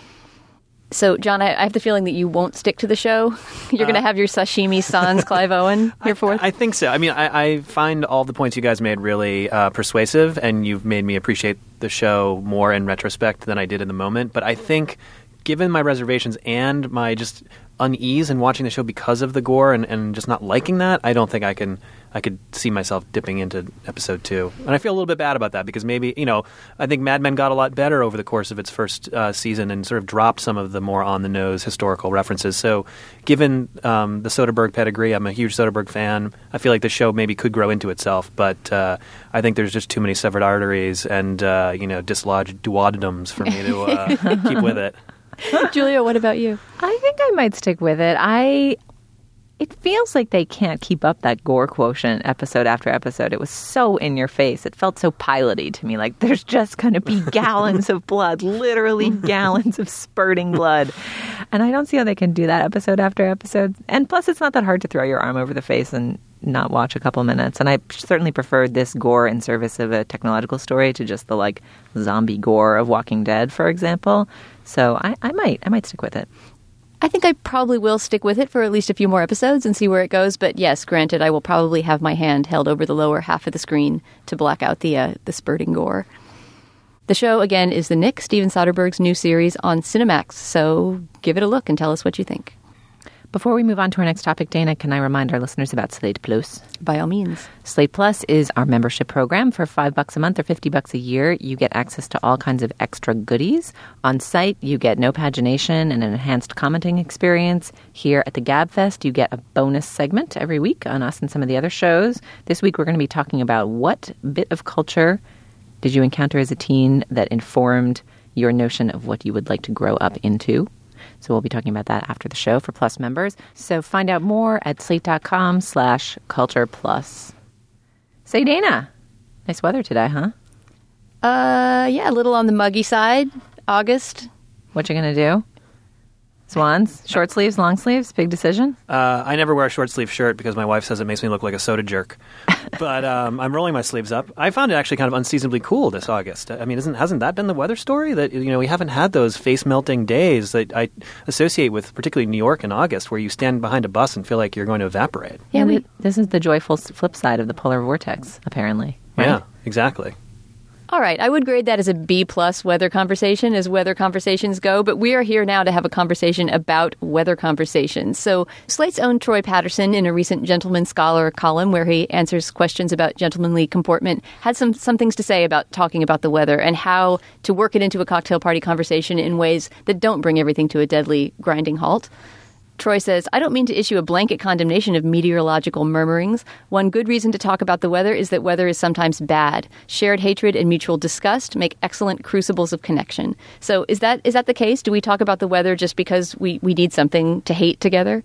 So, John, I, I have the feeling that you won't stick to the show. You're uh, going to have your sashimi sans Clive Owen here forth? I, I think so. I mean, I, I find all the points you guys made really uh, persuasive, and you've made me appreciate the show more in retrospect than I did in the moment. But I think, given my reservations and my just unease in watching the show because of the gore and, and just not liking that, I don't think I can I could see myself dipping into episode two. And I feel a little bit bad about that because maybe, you know, I think Mad Men got a lot better over the course of its first uh, season and sort of dropped some of the more on-the-nose historical references. So given um, the Soderbergh pedigree, I'm a huge Soderbergh fan. I feel like the show maybe could grow into itself, but uh, I think there's just too many severed arteries and, uh, you know, dislodged duodenums for me to uh, keep with it. Julia, what about you? I think I might stick with it. I... It feels like they can't keep up that gore quotient episode after episode. It was so in your face. It felt so piloty to me. Like there's just going to be gallons of blood, literally gallons of spurting blood. And I don't see how they can do that episode after episode. And plus, it's not that hard to throw your arm over the face and not watch a couple minutes. And I certainly preferred this gore in service of a technological story to just the like zombie gore of Walking Dead, for example. So I, I might, I might stick with it. I think I probably will stick with it for at least a few more episodes and see where it goes. But yes, granted, I will probably have my hand held over the lower half of the screen to block out the uh, the spurting gore. The show, again, is The Nick, Steven Soderbergh's new series on Cinemax. So give it a look and tell us what you think. Before we move on to our next topic, Dana, can I remind our listeners about Slate Plus? By all means. Slate Plus is our membership program. For five bucks a month or fifty bucks a year, you get access to all kinds of extra goodies. On site, you get no pagination and an enhanced commenting experience. Here at the GabFest, you get a bonus segment every week on us and some of the other shows. This week, we're going to be talking about what bit of culture did you encounter as a teen that informed your notion of what you would like to grow up into. So we'll be talking about that after the show for Plus members. So find out more at slate.com slash culture plus. Say, Dana, nice weather today, huh? Uh, yeah, a little on the muggy side. August. What you going to do? Swans? Short sleeves, long sleeves? Big decision? Uh, I never wear a short sleeve shirt because my wife says it makes me look like a soda jerk. But um, I'm rolling my sleeves up. I found it actually kind of unseasonably cool this August. I mean, isn't hasn't that been the weather story? That, you know, we haven't had those face-melting days that I associate with particularly New York in August, where you stand behind a bus and feel like you're going to evaporate. Yeah, we, this is the joyful flip side of the polar vortex, apparently. Right? Yeah, exactly. All right, I would grade that as a B-plus weather conversation as weather conversations go, but we are here now to have a conversation about weather conversations. So Slate's own Troy Patterson, in a recent Gentleman Scholar column where he answers questions about gentlemanly comportment, had some, some things to say about talking about the weather and how to work it into a cocktail party conversation in ways that don't bring everything to a deadly grinding halt. Troy says, I don't mean to issue a blanket condemnation of meteorological murmurings. One good reason to talk about the weather is that weather is sometimes bad. Shared hatred and mutual disgust make excellent crucibles of connection. So is that is that the case? Do we talk about the weather just because we, we need something to hate together?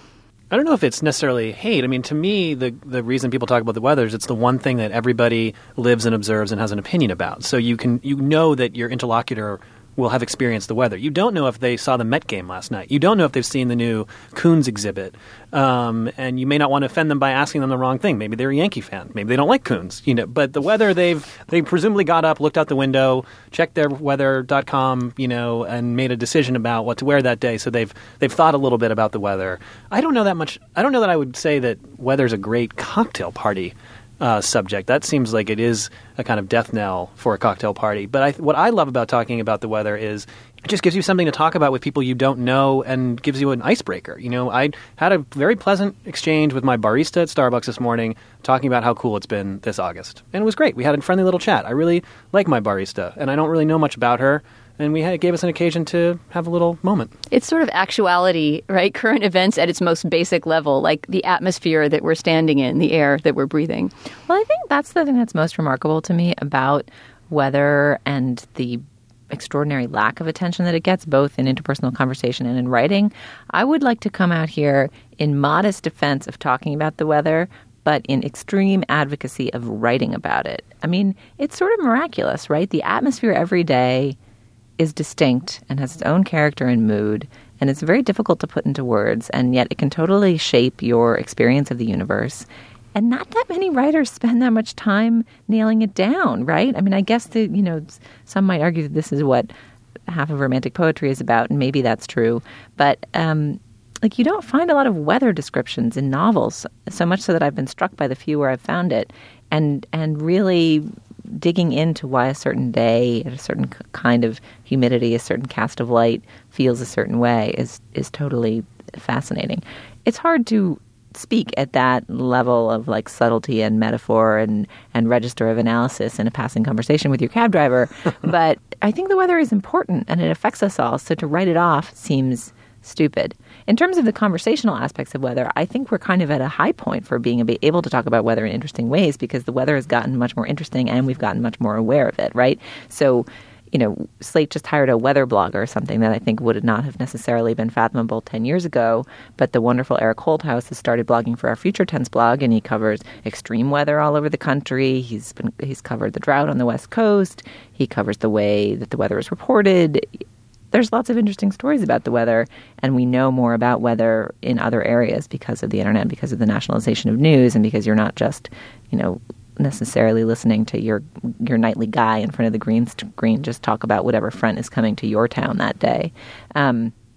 I don't know if it's necessarily hate. I mean, to me, the the reason people talk about the weather is it's the one thing that everybody lives and observes and has an opinion about. So you can you know that your interlocutor will have experienced the weather. You don't know if they saw the Met game last night. You don't know if they've seen the new Coons exhibit. Um, and you may not want to offend them by asking them the wrong thing. Maybe they're a Yankee fan. Maybe they don't like Coons. You know, but the weather, they've they presumably got up, looked out the window, checked their weather dot com, you know, and made a decision about what to wear that day. So they've they've thought a little bit about the weather. I don't know that much. I don't know that I would say that weather's a great cocktail party Uh, subject. That seems like it is a kind of death knell for a cocktail party. But I, what I love about talking about the weather is it just gives you something to talk about with people you don't know and gives you an icebreaker. You know, I had a very pleasant exchange with my barista at Starbucks this morning talking about how cool it's been this August. And it was great. We had a friendly little chat. I really like my barista, and I don't really know much about her. And we had, it gave us an occasion to have a little moment. It's sort of actuality, right? Current events at its most basic level, like the atmosphere that we're standing in, the air that we're breathing. Well, I think that's the thing that's most remarkable to me about weather and the extraordinary lack of attention that it gets, both in interpersonal conversation and in writing. I would like to come out here in modest defense of talking about the weather, but in extreme advocacy of writing about it. I mean, it's sort of miraculous, right? The atmosphere every day is distinct and has its own character and mood, and it's very difficult to put into words, and yet it can totally shape your experience of the universe. And not that many writers spend that much time nailing it down, right? I mean, I guess that, you know, some might argue that this is what half of romantic poetry is about, and maybe that's true. But, um, like, you don't find a lot of weather descriptions in novels, so much so that I've been struck by the few where I've found it, and and really digging into why a certain day at a certain kind of humidity, a certain cast of light feels a certain way is is totally fascinating. It's hard to speak at that level of like subtlety and metaphor and, and register of analysis in a passing conversation with your cab driver, but I think the weather is important and it affects us all, so to write it off seems stupid. In terms of the conversational aspects of weather, I think we're kind of at a high point for being able to talk about weather in interesting ways because the weather has gotten much more interesting and we've gotten much more aware of it, right? So, you know, Slate just hired a weather blogger or something that I think would not have necessarily been fathomable ten years ago, but the wonderful Eric Holthouse has started blogging for our Future Tense blog, and he covers extreme weather all over the country. He's been he's covered the drought on the West Coast. He covers the way that the weather is reported. There's lots of interesting stories about the weather, and we know more about weather in other areas because of the internet, because of the nationalization of news, and because you're not just, you know, necessarily listening to your your nightly guy in front of the green screen just talk about whatever front is coming to your town that day. Um,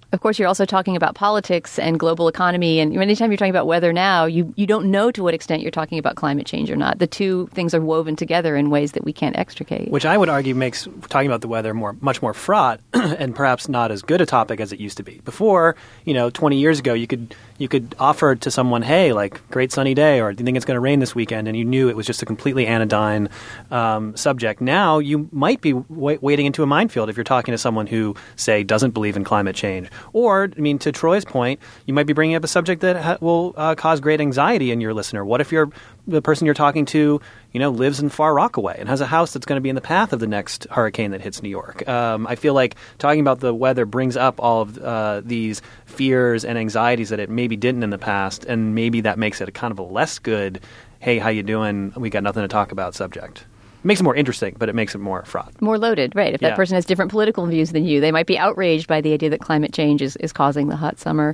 Of course, you're also talking about politics and global economy. And anytime you're talking about weather now, you, you don't know to what extent you're talking about climate change or not. The two things are woven together in ways that we can't extricate. Which I would argue makes talking about the weather more much more fraught and perhaps not as good a topic as it used to be. Before, you know, twenty years ago, you could you could offer to someone, hey, like, great sunny day, or do you think it's going to rain this weekend? And you knew it was just a completely anodyne um, subject. Now you might be w- wading into a minefield if you're talking to someone who, say, doesn't believe in climate change. Or, I mean, to Troy's point, you might be bringing up a subject that ha- will uh, cause great anxiety in your listener. What if you're the person you're talking to, you know, lives in Far Rockaway and has a house that's going to be in the path of the next hurricane that hits New York? Um, I feel like talking about the weather brings up all of uh, these fears and anxieties that it maybe didn't in the past, and maybe that makes it a kind of a less good, hey, how you doing? We got nothing to talk about subject. It makes it more interesting, but it makes it more fraught. More loaded, right. If that yeah. person has different political views than you, they might be outraged by the idea that climate change is, is causing the hot summer.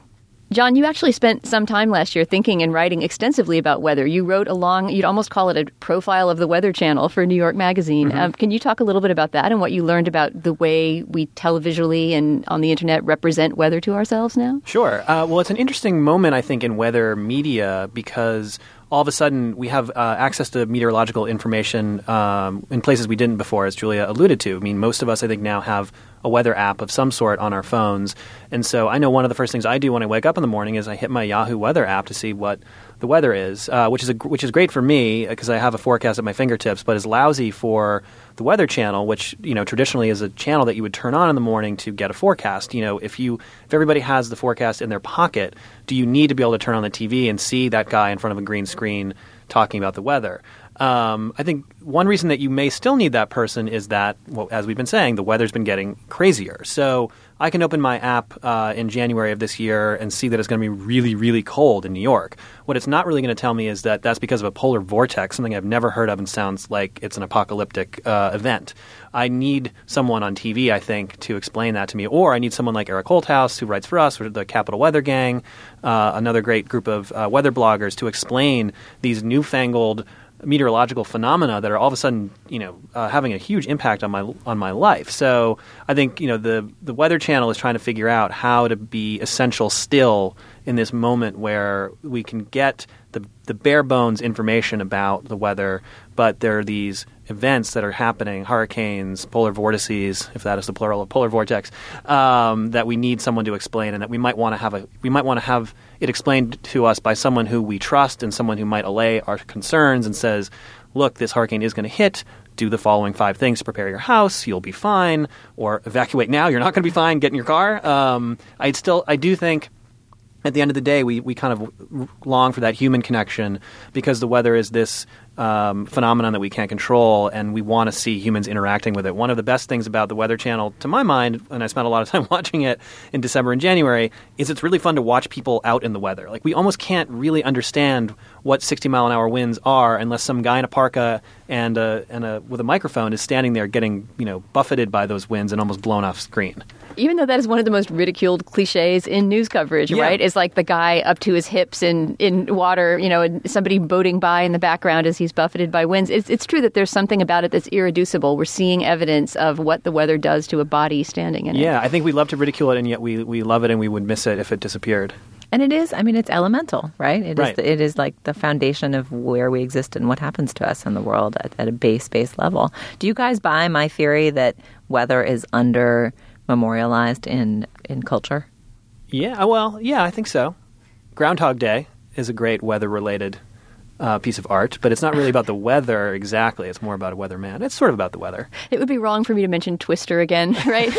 John, you actually spent some time last year thinking and writing extensively about weather. You wrote a long, you'd almost call it a profile of the Weather Channel for New York Magazine. Mm-hmm. Um, can you talk a little bit about that and what you learned about the way we televisually and on the internet represent weather to ourselves now? Sure. Uh, well, it's an interesting moment, I think, in weather media because all of a sudden we have uh, access to meteorological information um, in places we didn't before, as Julia alluded to. I mean, most of us, I think, now have a weather app of some sort on our phones. And so I know one of the first things I do when I wake up in the morning is I hit my Yahoo weather app to see what the weather is, uh, which is a, which is great for me because I have a forecast at my fingertips, but is lousy for the Weather Channel, which, you know, traditionally is a channel that you would turn on in the morning to get a forecast. You know, if you if everybody has the forecast in their pocket, do you need to be able to turn on the T V and see that guy in front of a green screen talking about the weather? Um, I think one reason that you may still need that person is that, well, as we've been saying, the weather's been getting crazier. So I can open my app uh, in January of this year and see that it's going to be really, really cold in New York. What it's not really going to tell me is that that's because of a polar vortex, something I've never heard of and sounds like it's an apocalyptic uh, event. I need someone on T V, I think, to explain that to me. Or I need someone like Eric Holthouse, who writes for us, or the Capital Weather Gang, uh, another great group of uh, weather bloggers, to explain these newfangled meteorological phenomena that are all of a sudden, you know, uh, having a huge impact on my on my life. So I think, you know, the the Weather Channel is trying to figure out how to be essential still in this moment where we can get the the bare bones information about the weather, but there are these events that are happening, hurricanes, polar vortices, if that is the plural of polar vortex, um, that we need someone to explain, and that we might want to have a we might want to have it explained to us by someone who we trust and someone who might allay our concerns and says, look, this hurricane is going to hit. Do the following five things to prepare your house. You'll be fine. Or evacuate now. You're not going to be fine. Get in your car. Um, I still, I do think at the end of the day, we, we kind of long for that human connection because the weather is this um, phenomenon that we can't control, and we want to see humans interacting with it. One of the best things about the Weather Channel, to my mind, and I spent a lot of time watching it in December and January, is it's really fun to watch people out in the weather. Like, we almost can't really understand what sixty mile an hour winds are unless some guy in a parka and a, and a, with a microphone is standing there getting, you know, buffeted by those winds and almost blown off screen. Even though that is one of the most ridiculed cliches in news coverage, yeah. right? It's like the guy up to his hips in, in water, you know, and somebody boating by in the background as he's buffeted by winds. It's, it's true that there's something about it that's irreducible. We're seeing evidence of what the weather does to a body standing in it. Yeah, I think we love to ridicule it, and yet we, we love it, and we would miss it if it disappeared. And it is, I mean, it's elemental, right? It right. is the, it is like the foundation of where we exist and what happens to us in the world at, at a base, base level. Do you guys buy my theory that weather is under memorialized in, in culture? Yeah, well, yeah, I think so. Groundhog Day is a great weather-related uh, piece of art, but it's not really about the weather exactly. It's more about a weatherman. It's sort of about the weather. It would be wrong for me to mention Twister again, right?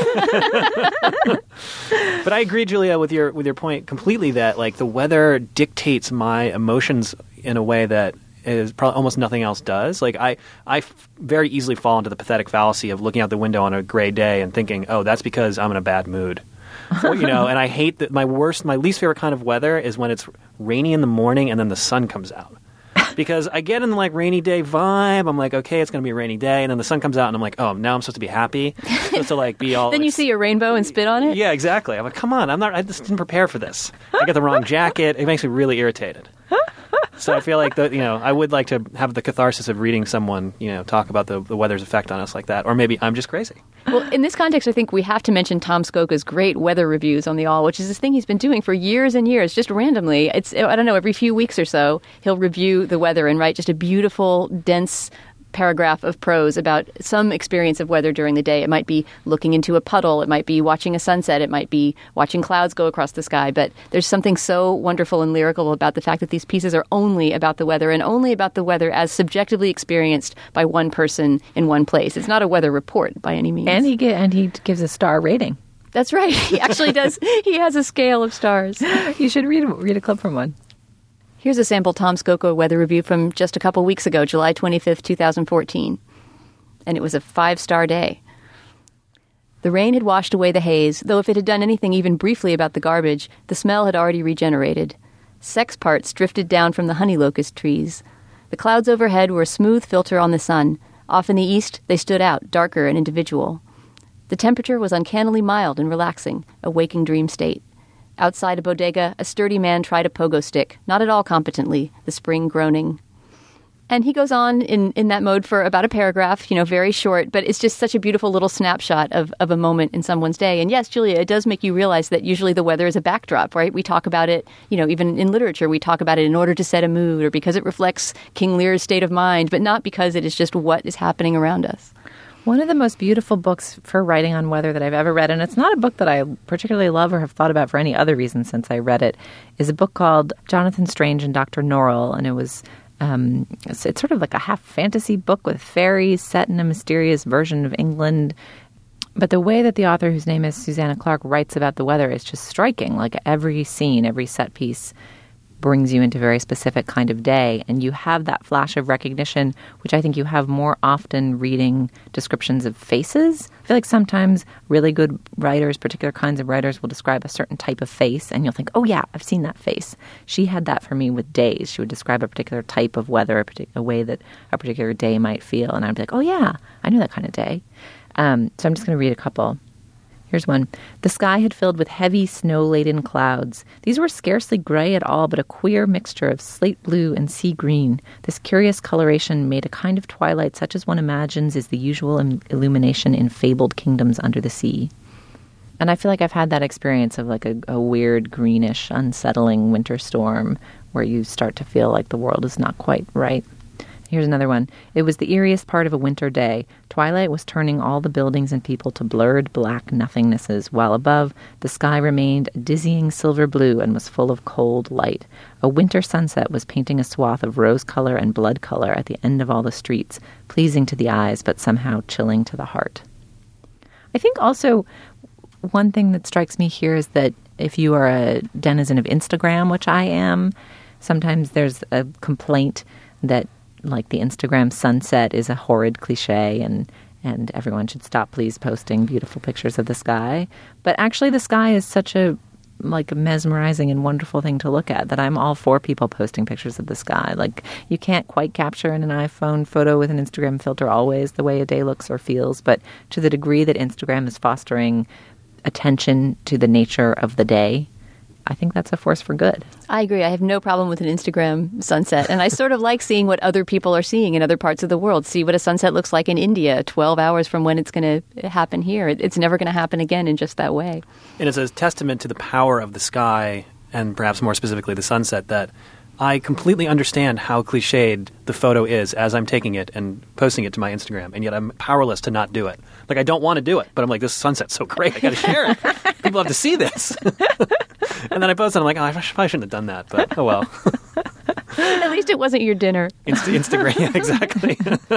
But I agree, Julia, with your with your point completely that like the weather dictates my emotions in a way that is probably almost nothing else does. Like I, I f- very easily fall into the pathetic fallacy of looking out the window on a gray day and thinking, oh, that's because I'm in a bad mood. Or, you know, and I hate that my worst, my least favorite kind of weather is when it's rainy in the morning and then the sun comes out. Because I get in the like rainy day vibe. I'm like, okay, it's going to be a rainy day. And then the sun comes out and I'm like, oh, now I'm supposed to be happy. I'm supposed to like be all... Then you see a rainbow and spit on it? Yeah, exactly. I'm like, come on, I'm not, I just didn't prepare for this. I got the wrong jacket. It makes me really irritated. So I feel like the, you know, I would like to have the catharsis of reading someone, you know, talk about the, the weather's effect on us like that. Or maybe I'm just crazy. Well, in this context, I think we have to mention Tom Skoka's great weather reviews on the Awl, which is this thing he's been doing for years and years, just randomly. It's, I don't know, every few weeks or so, he'll review the weather and write just a beautiful, dense paragraph of prose about some experience of weather during the day. It might be looking into a puddle. It might be watching a sunset. It might be watching clouds go across the sky. But there's something so wonderful and lyrical about the fact that these pieces are only about the weather and only about the weather as subjectively experienced by one person in one place. It's not a weather report by any means. And he get, and he gives a star rating. That's right. He actually does. He has a scale of stars. You should read read a clip from one. Here's a sample Tom Skoka weather review from just a couple weeks ago, July twenty-fifth, twenty fourteen. And it was a five-star day. The rain had washed away the haze, though if it had done anything even briefly about the garbage, the smell had already regenerated. Sex parts drifted down from the honey locust trees. The clouds overhead were a smooth filter on the sun. Off in the east, they stood out, darker and individual. The temperature was uncannily mild and relaxing, a waking dream state. Outside a bodega, a sturdy man tried a pogo stick, not at all competently, the spring groaning. And he goes on in, in that mode for about a paragraph, you know, very short, but it's just such a beautiful little snapshot of, of a moment in someone's day. And yes, Julia, it does make you realize that usually the weather is a backdrop, right? We talk about it, you know, even in literature, we talk about it in order to set a mood or because it reflects King Lear's state of mind, but not because it is just what is happening around us. One of the most beautiful books for writing on weather that I've ever read, and it's not a book that I particularly love or have thought about for any other reason since I read it, is a book called Jonathan Strange and Doctor Norrell, and it was um, it's, it's sort of like a half fantasy book with fairies set in a mysterious version of England. But the way that the author, whose name is Susanna Clarke, writes about the weather is just striking. Like every scene, every set piece brings you into a very specific kind of day, and you have that flash of recognition, which I think you have more often reading descriptions of faces. I feel like sometimes really good writers, particular kinds of writers, will describe a certain type of face, and you'll think, oh yeah, I've seen that face. She had that for me with days. She would describe a particular type of weather, a particular way that a particular day might feel, and I'd be like, oh yeah, I knew that kind of day. Um, so I'm just going to read a couple. Here's one. The sky had filled with heavy, snow-laden clouds. These were scarcely gray at all, but a queer mixture of slate blue and sea green. This curious coloration made a kind of twilight such as one imagines is the usual im- illumination in fabled kingdoms under the sea. And I feel like I've had that experience of like a, a weird, greenish, unsettling winter storm where you start to feel like the world is not quite right. Here's another one. It was the eeriest part of a winter day. Twilight was turning all the buildings and people to blurred black nothingnesses, while above, the sky remained a dizzying silver blue and was full of cold light. A winter sunset was painting a swath of rose color and blood color at the end of all the streets, pleasing to the eyes, but somehow chilling to the heart. I think also one thing that strikes me here is that if you are a denizen of Instagram, which I am, sometimes there's a complaint that like the Instagram sunset is a horrid cliche and, and everyone should stop please posting beautiful pictures of the sky. But actually the sky is such a like a mesmerizing and wonderful thing to look at that I'm all for people posting pictures of the sky. Like you can't quite capture in an iPhone photo with an Instagram filter always the way a day looks or feels, but to the degree that Instagram is fostering attention to the nature of the day, I think that's a force for good. I agree. I have no problem with an Instagram sunset. And I sort of like seeing what other people are seeing in other parts of the world. See what a sunset looks like in India twelve hours from when it's going to happen here. It's never going to happen again in just that way. And it's a testament to the power of the sky, and perhaps more specifically the sunset, that I completely understand how cliched the photo is as I'm taking it and posting it to my Instagram, and yet I'm powerless to not do it. Like, I don't want to do it, but I'm like, this sunset's so great, I got to share it. People have to see this. And then I post it, and I'm like, oh, I probably shouldn't have done that, but oh well. At least it wasn't your dinner. Inst- Instagram, yeah, exactly.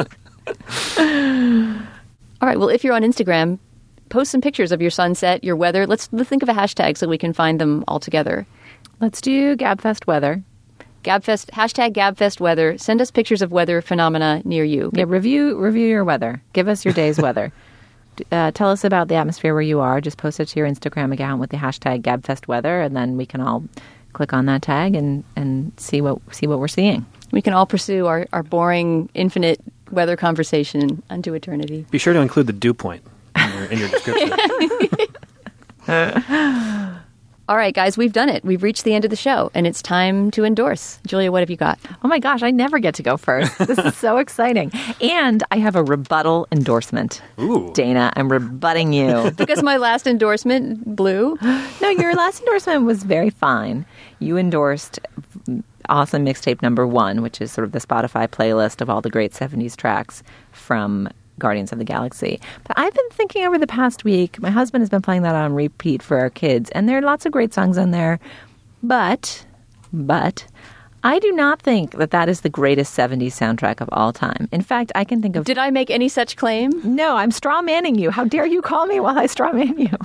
All right, well, if you're on Instagram, post some pictures of your sunset, your weather. Let's, let's think of a hashtag so we can find them all together. Let's do GabFest weather. GabFest, hashtag GabFest weather. Send us pictures of weather phenomena near you. Yeah, review review your weather. Give us your day's weather. Uh, tell us about the atmosphere where you are. Just post it to your Instagram account with the hashtag GabFest weather, and then we can all click on that tag and, and see what see what we're seeing. We can all pursue our, our boring, infinite weather conversation unto eternity. Be sure to include the dew point in your, in your description. All right, guys, we've done it. We've reached the end of the show, and it's time to endorse. Julia, what have you got? Oh my gosh, I never get to go first. This is so exciting. And I have a rebuttal endorsement. Ooh. Dana, I'm rebutting you. Because my last endorsement blew? No, your last endorsement was very fine. You endorsed Awesome Mixtape Number One, which is sort of the Spotify playlist of all the great seventies tracks from Guardians of the Galaxy. But I've been thinking over the past week, my husband has been playing that on repeat for our kids, and there are lots of great songs on there. But, but, I do not think that that is the greatest seventies soundtrack of all time. In fact, I can think of... Did I make any such claim? No, I'm straw-manning you. How dare you call me while I straw-man you?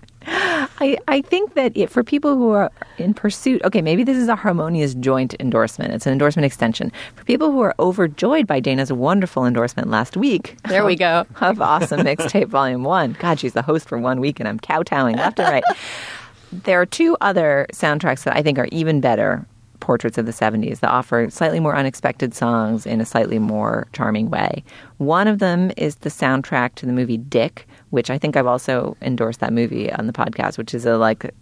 I, I think that it, for people who are in pursuit... Okay, maybe this is a harmonious joint endorsement. It's an endorsement extension. For people who are overjoyed by Dana's wonderful endorsement last week... There we go. ...of Awesome Mixtape Volume one. God, she's the host for one week, and I'm kowtowing left and right. There are two other soundtracks that I think are even better portraits of the seventies that offer slightly more unexpected songs in a slightly more charming way. One of them is the soundtrack to the movie Dick, which I think I've also endorsed that movie on the podcast, which is a like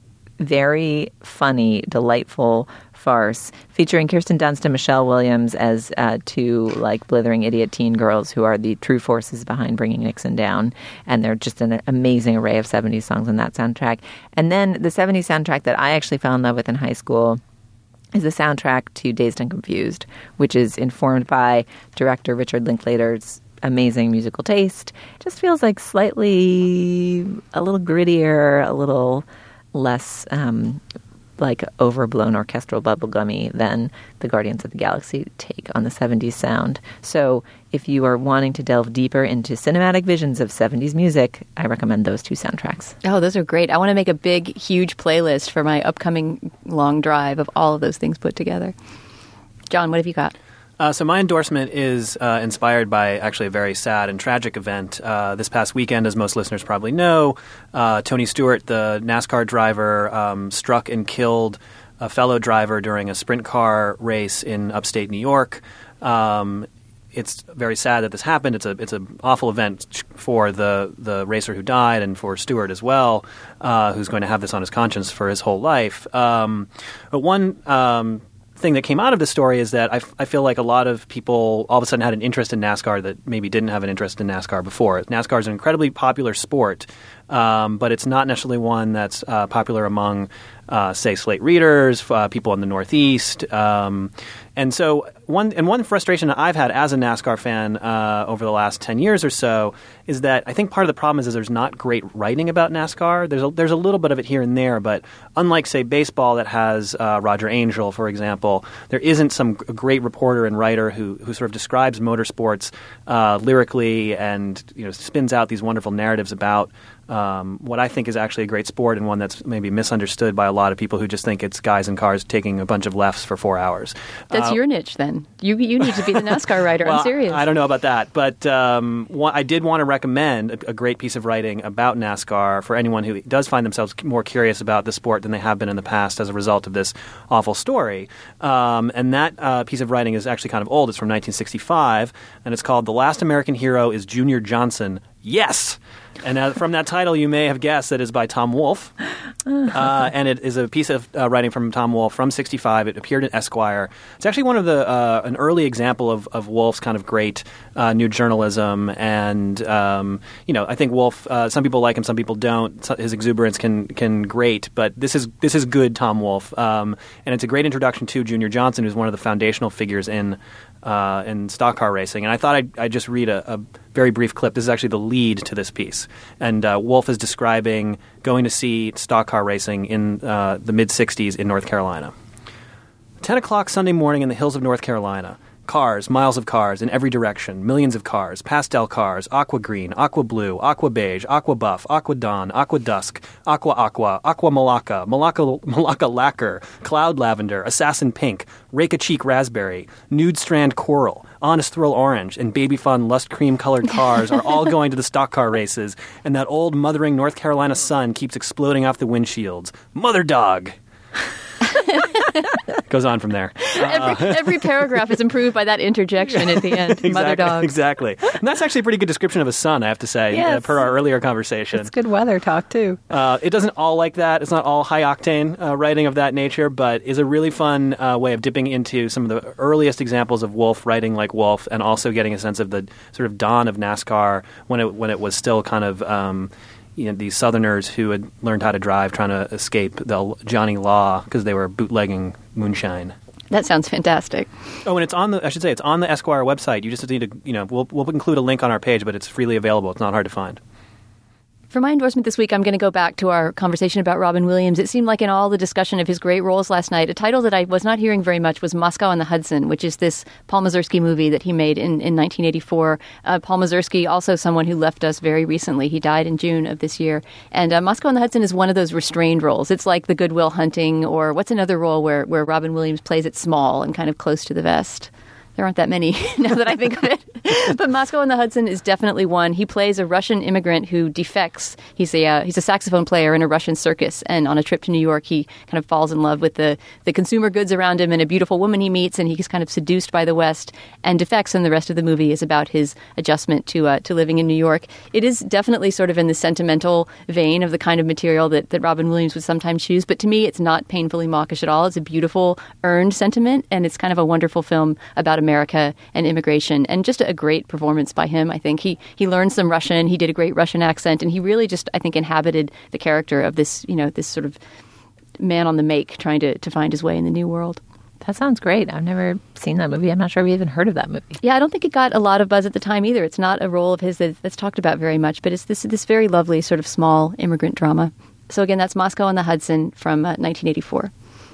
very funny, delightful farce featuring Kirsten Dunst and Michelle Williams as uh, two like blithering idiot teen girls who are the true forces behind bringing Nixon down. And they're just an amazing array of seventies songs on that soundtrack. And then the seventies soundtrack that I actually fell in love with in high school is the soundtrack to Dazed and Confused, which is informed by director Richard Linklater's amazing musical taste. It just feels like slightly a little grittier, a little less um, like overblown orchestral bubblegummy than the Guardians of the Galaxy take on the seventies sound. So if you are wanting to delve deeper into cinematic visions of seventies music, I recommend those two soundtracks. Oh, those are great. I want to make a big, huge playlist for my upcoming long drive of all of those things put together. John, what have you got? Uh, so my endorsement is uh, inspired by actually a very sad and tragic event. Uh, this past weekend, as most listeners probably know, uh, Tony Stewart, the NASCAR driver, um, struck and killed a fellow driver during a sprint car race in upstate New York. Um, it's very sad that this happened. It's a it's an awful event for the, the racer who died and for Stewart as well, uh, who's going to have this on his conscience for his whole life. Um, but one... Um, thing that came out of the story is that I, f- I feel like a lot of people all of a sudden had an interest in NASCAR that maybe didn't have an interest in NASCAR before. NASCAR is an incredibly popular sport, um, but it's not necessarily one that's uh, popular among, uh, say, slate readers, uh, people in the Northeast. Um, and so one and one frustration that I've had as a NASCAR fan uh, over the last ten years or so is that I think part of the problem is, is there's not great writing about NASCAR. There's a, there's a little bit of it here and there, but unlike, say, baseball that has uh, Roger Angell, for example, there isn't some great reporter and writer who who sort of describes motorsports uh, lyrically and you know spins out these wonderful narratives about Um, what I think is actually a great sport and one that's maybe misunderstood by a lot of people who just think it's guys in cars taking a bunch of lefts for four hours. That's uh, your niche, then. You you need to be the NASCAR writer. well, I'm serious. I don't know about that, but um, one, I did want to recommend a, a great piece of writing about NASCAR for anyone who does find themselves more curious about the sport than they have been in the past as a result of this awful story. Um, and that uh, piece of writing is actually kind of old. It's from nineteen sixty-five, and it's called "The Last American Hero is Junior Johnson." Yes! And uh, from that title, you may have guessed that it's by Tom Wolfe. Uh, and it is a piece of uh, writing from Tom Wolfe from sixty-five. It appeared in Esquire. It's actually one of the uh, an early example of, of Wolfe's kind of great uh, new journalism. And, um, you know, I think Wolfe, uh, some people like him, some people don't. His exuberance can can grate. But this is this is good Tom Wolfe. Um, and it's a great introduction to Junior Johnson, who's one of the foundational figures in Uh, in stock car racing. And I thought I'd, I'd just read a, a very brief clip. This is actually the lead to this piece. And uh, Wolfe is describing going to see stock car racing in uh, the mid-sixties in North Carolina. ten o'clock Sunday morning in the hills of North Carolina. Cars, miles of cars in every direction, millions of cars, pastel cars, aqua green, aqua blue, aqua beige, aqua buff, aqua dawn, aqua dusk, aqua aqua, aqua malacca, malacca, malacca lacquer, cloud lavender, assassin pink, rake a cheek raspberry, nude strand coral, honest thrill orange, and baby fun lust cream colored cars are all going to the stock car races, and that old mothering North Carolina sun keeps exploding off the windshields. Mother dog! Goes on from there. Uh, every, every paragraph is improved by that interjection at the end. exactly, Mother dogs. Exactly. And that's actually a pretty good description of a son, I have to say, Yes. uh, per our earlier conversation. It's good weather talk, too. Uh, it doesn't all like that. It's not all high-octane uh, writing of that nature, but is a really fun uh, way of dipping into some of the earliest examples of Wolf writing like Wolf, and also getting a sense of the sort of dawn of NASCAR when it when it was still kind of um, you know, these Southerners who had learned how to drive trying to escape the Johnny Law because they were bootlegging moonshine. That sounds fantastic. Oh, and it's on the, I should say, it's on the Esquire website. You just need to, you know, we'll, we'll include a link on our page, but it's freely available. It's not hard to find. For my endorsement this week, I'm going to go back to our conversation about Robin Williams. It seemed like in all the discussion of his great roles last night, a title that I was not hearing very much was Moscow on the Hudson, which is this Paul Mazursky movie that he made in, in nineteen eighty-four. Uh, Paul Mazursky, also someone who left us very recently. He died in June of this year. And uh, Moscow on the Hudson is one of those restrained roles. It's like the Good Will Hunting, or what's another role where, where Robin Williams plays it small and kind of close to the vest? There aren't that many now that I think of it. But Moscow on the Hudson is definitely one. He plays a Russian immigrant who defects. He's a uh, he's a saxophone player in a Russian circus, and on a trip to New York, he kind of falls in love with the, the consumer goods around him and a beautiful woman he meets, and he's kind of seduced by the West and defects. And the rest of the movie is about his adjustment to uh, to living in New York. It is definitely sort of in the sentimental vein of the kind of material that, that Robin Williams would sometimes choose. But to me, it's not painfully mawkish at all. It's a beautiful, earned sentiment, and it's kind of a wonderful film about America and immigration, and just a great performance by him. I think he he learned some Russian. He did a great Russian accent, and he really just, I think, inhabited the character of this, you know, this sort of man on the make, trying to, to find his way in the new world. That sounds great. I've never seen that movie. I'm not sure we even heard of that movie. Yeah, I don't think it got a lot of buzz at the time either. It's not a role of his that, that's talked about very much, but it's this this very lovely sort of small immigrant drama. So again, that's Moscow on the Hudson from uh, nineteen eighty-four.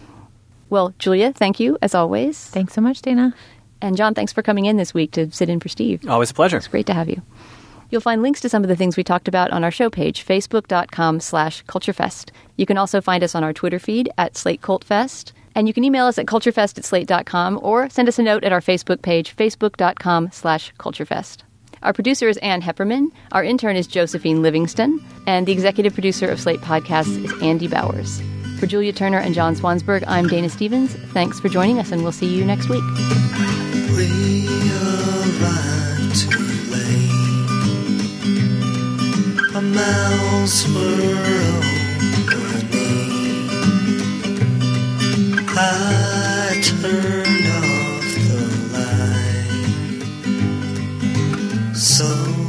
Well, Julia, thank you, as always. Thanks so much, Dana. And John, thanks for coming in this week to sit in for Steve. Always a pleasure. It's great to have you. You'll find links to some of the things we talked about on our show page, facebook.com slash culturefest. You can also find us on our Twitter feed at Slate Cult Fest. And you can email us at culturefest at slate dot com or send us a note at our Facebook page, facebook.com slash culturefest. Our producer is Ann Hepperman. Our intern is Josephine Livingston. And the executive producer of Slate Podcasts is Andy Bowers. For Julia Turner and John Swansburg, I'm Dana Stevens. Thanks for joining us, and we'll see you next week. We arrived too late. Our mouths were opening. I turned off the light. So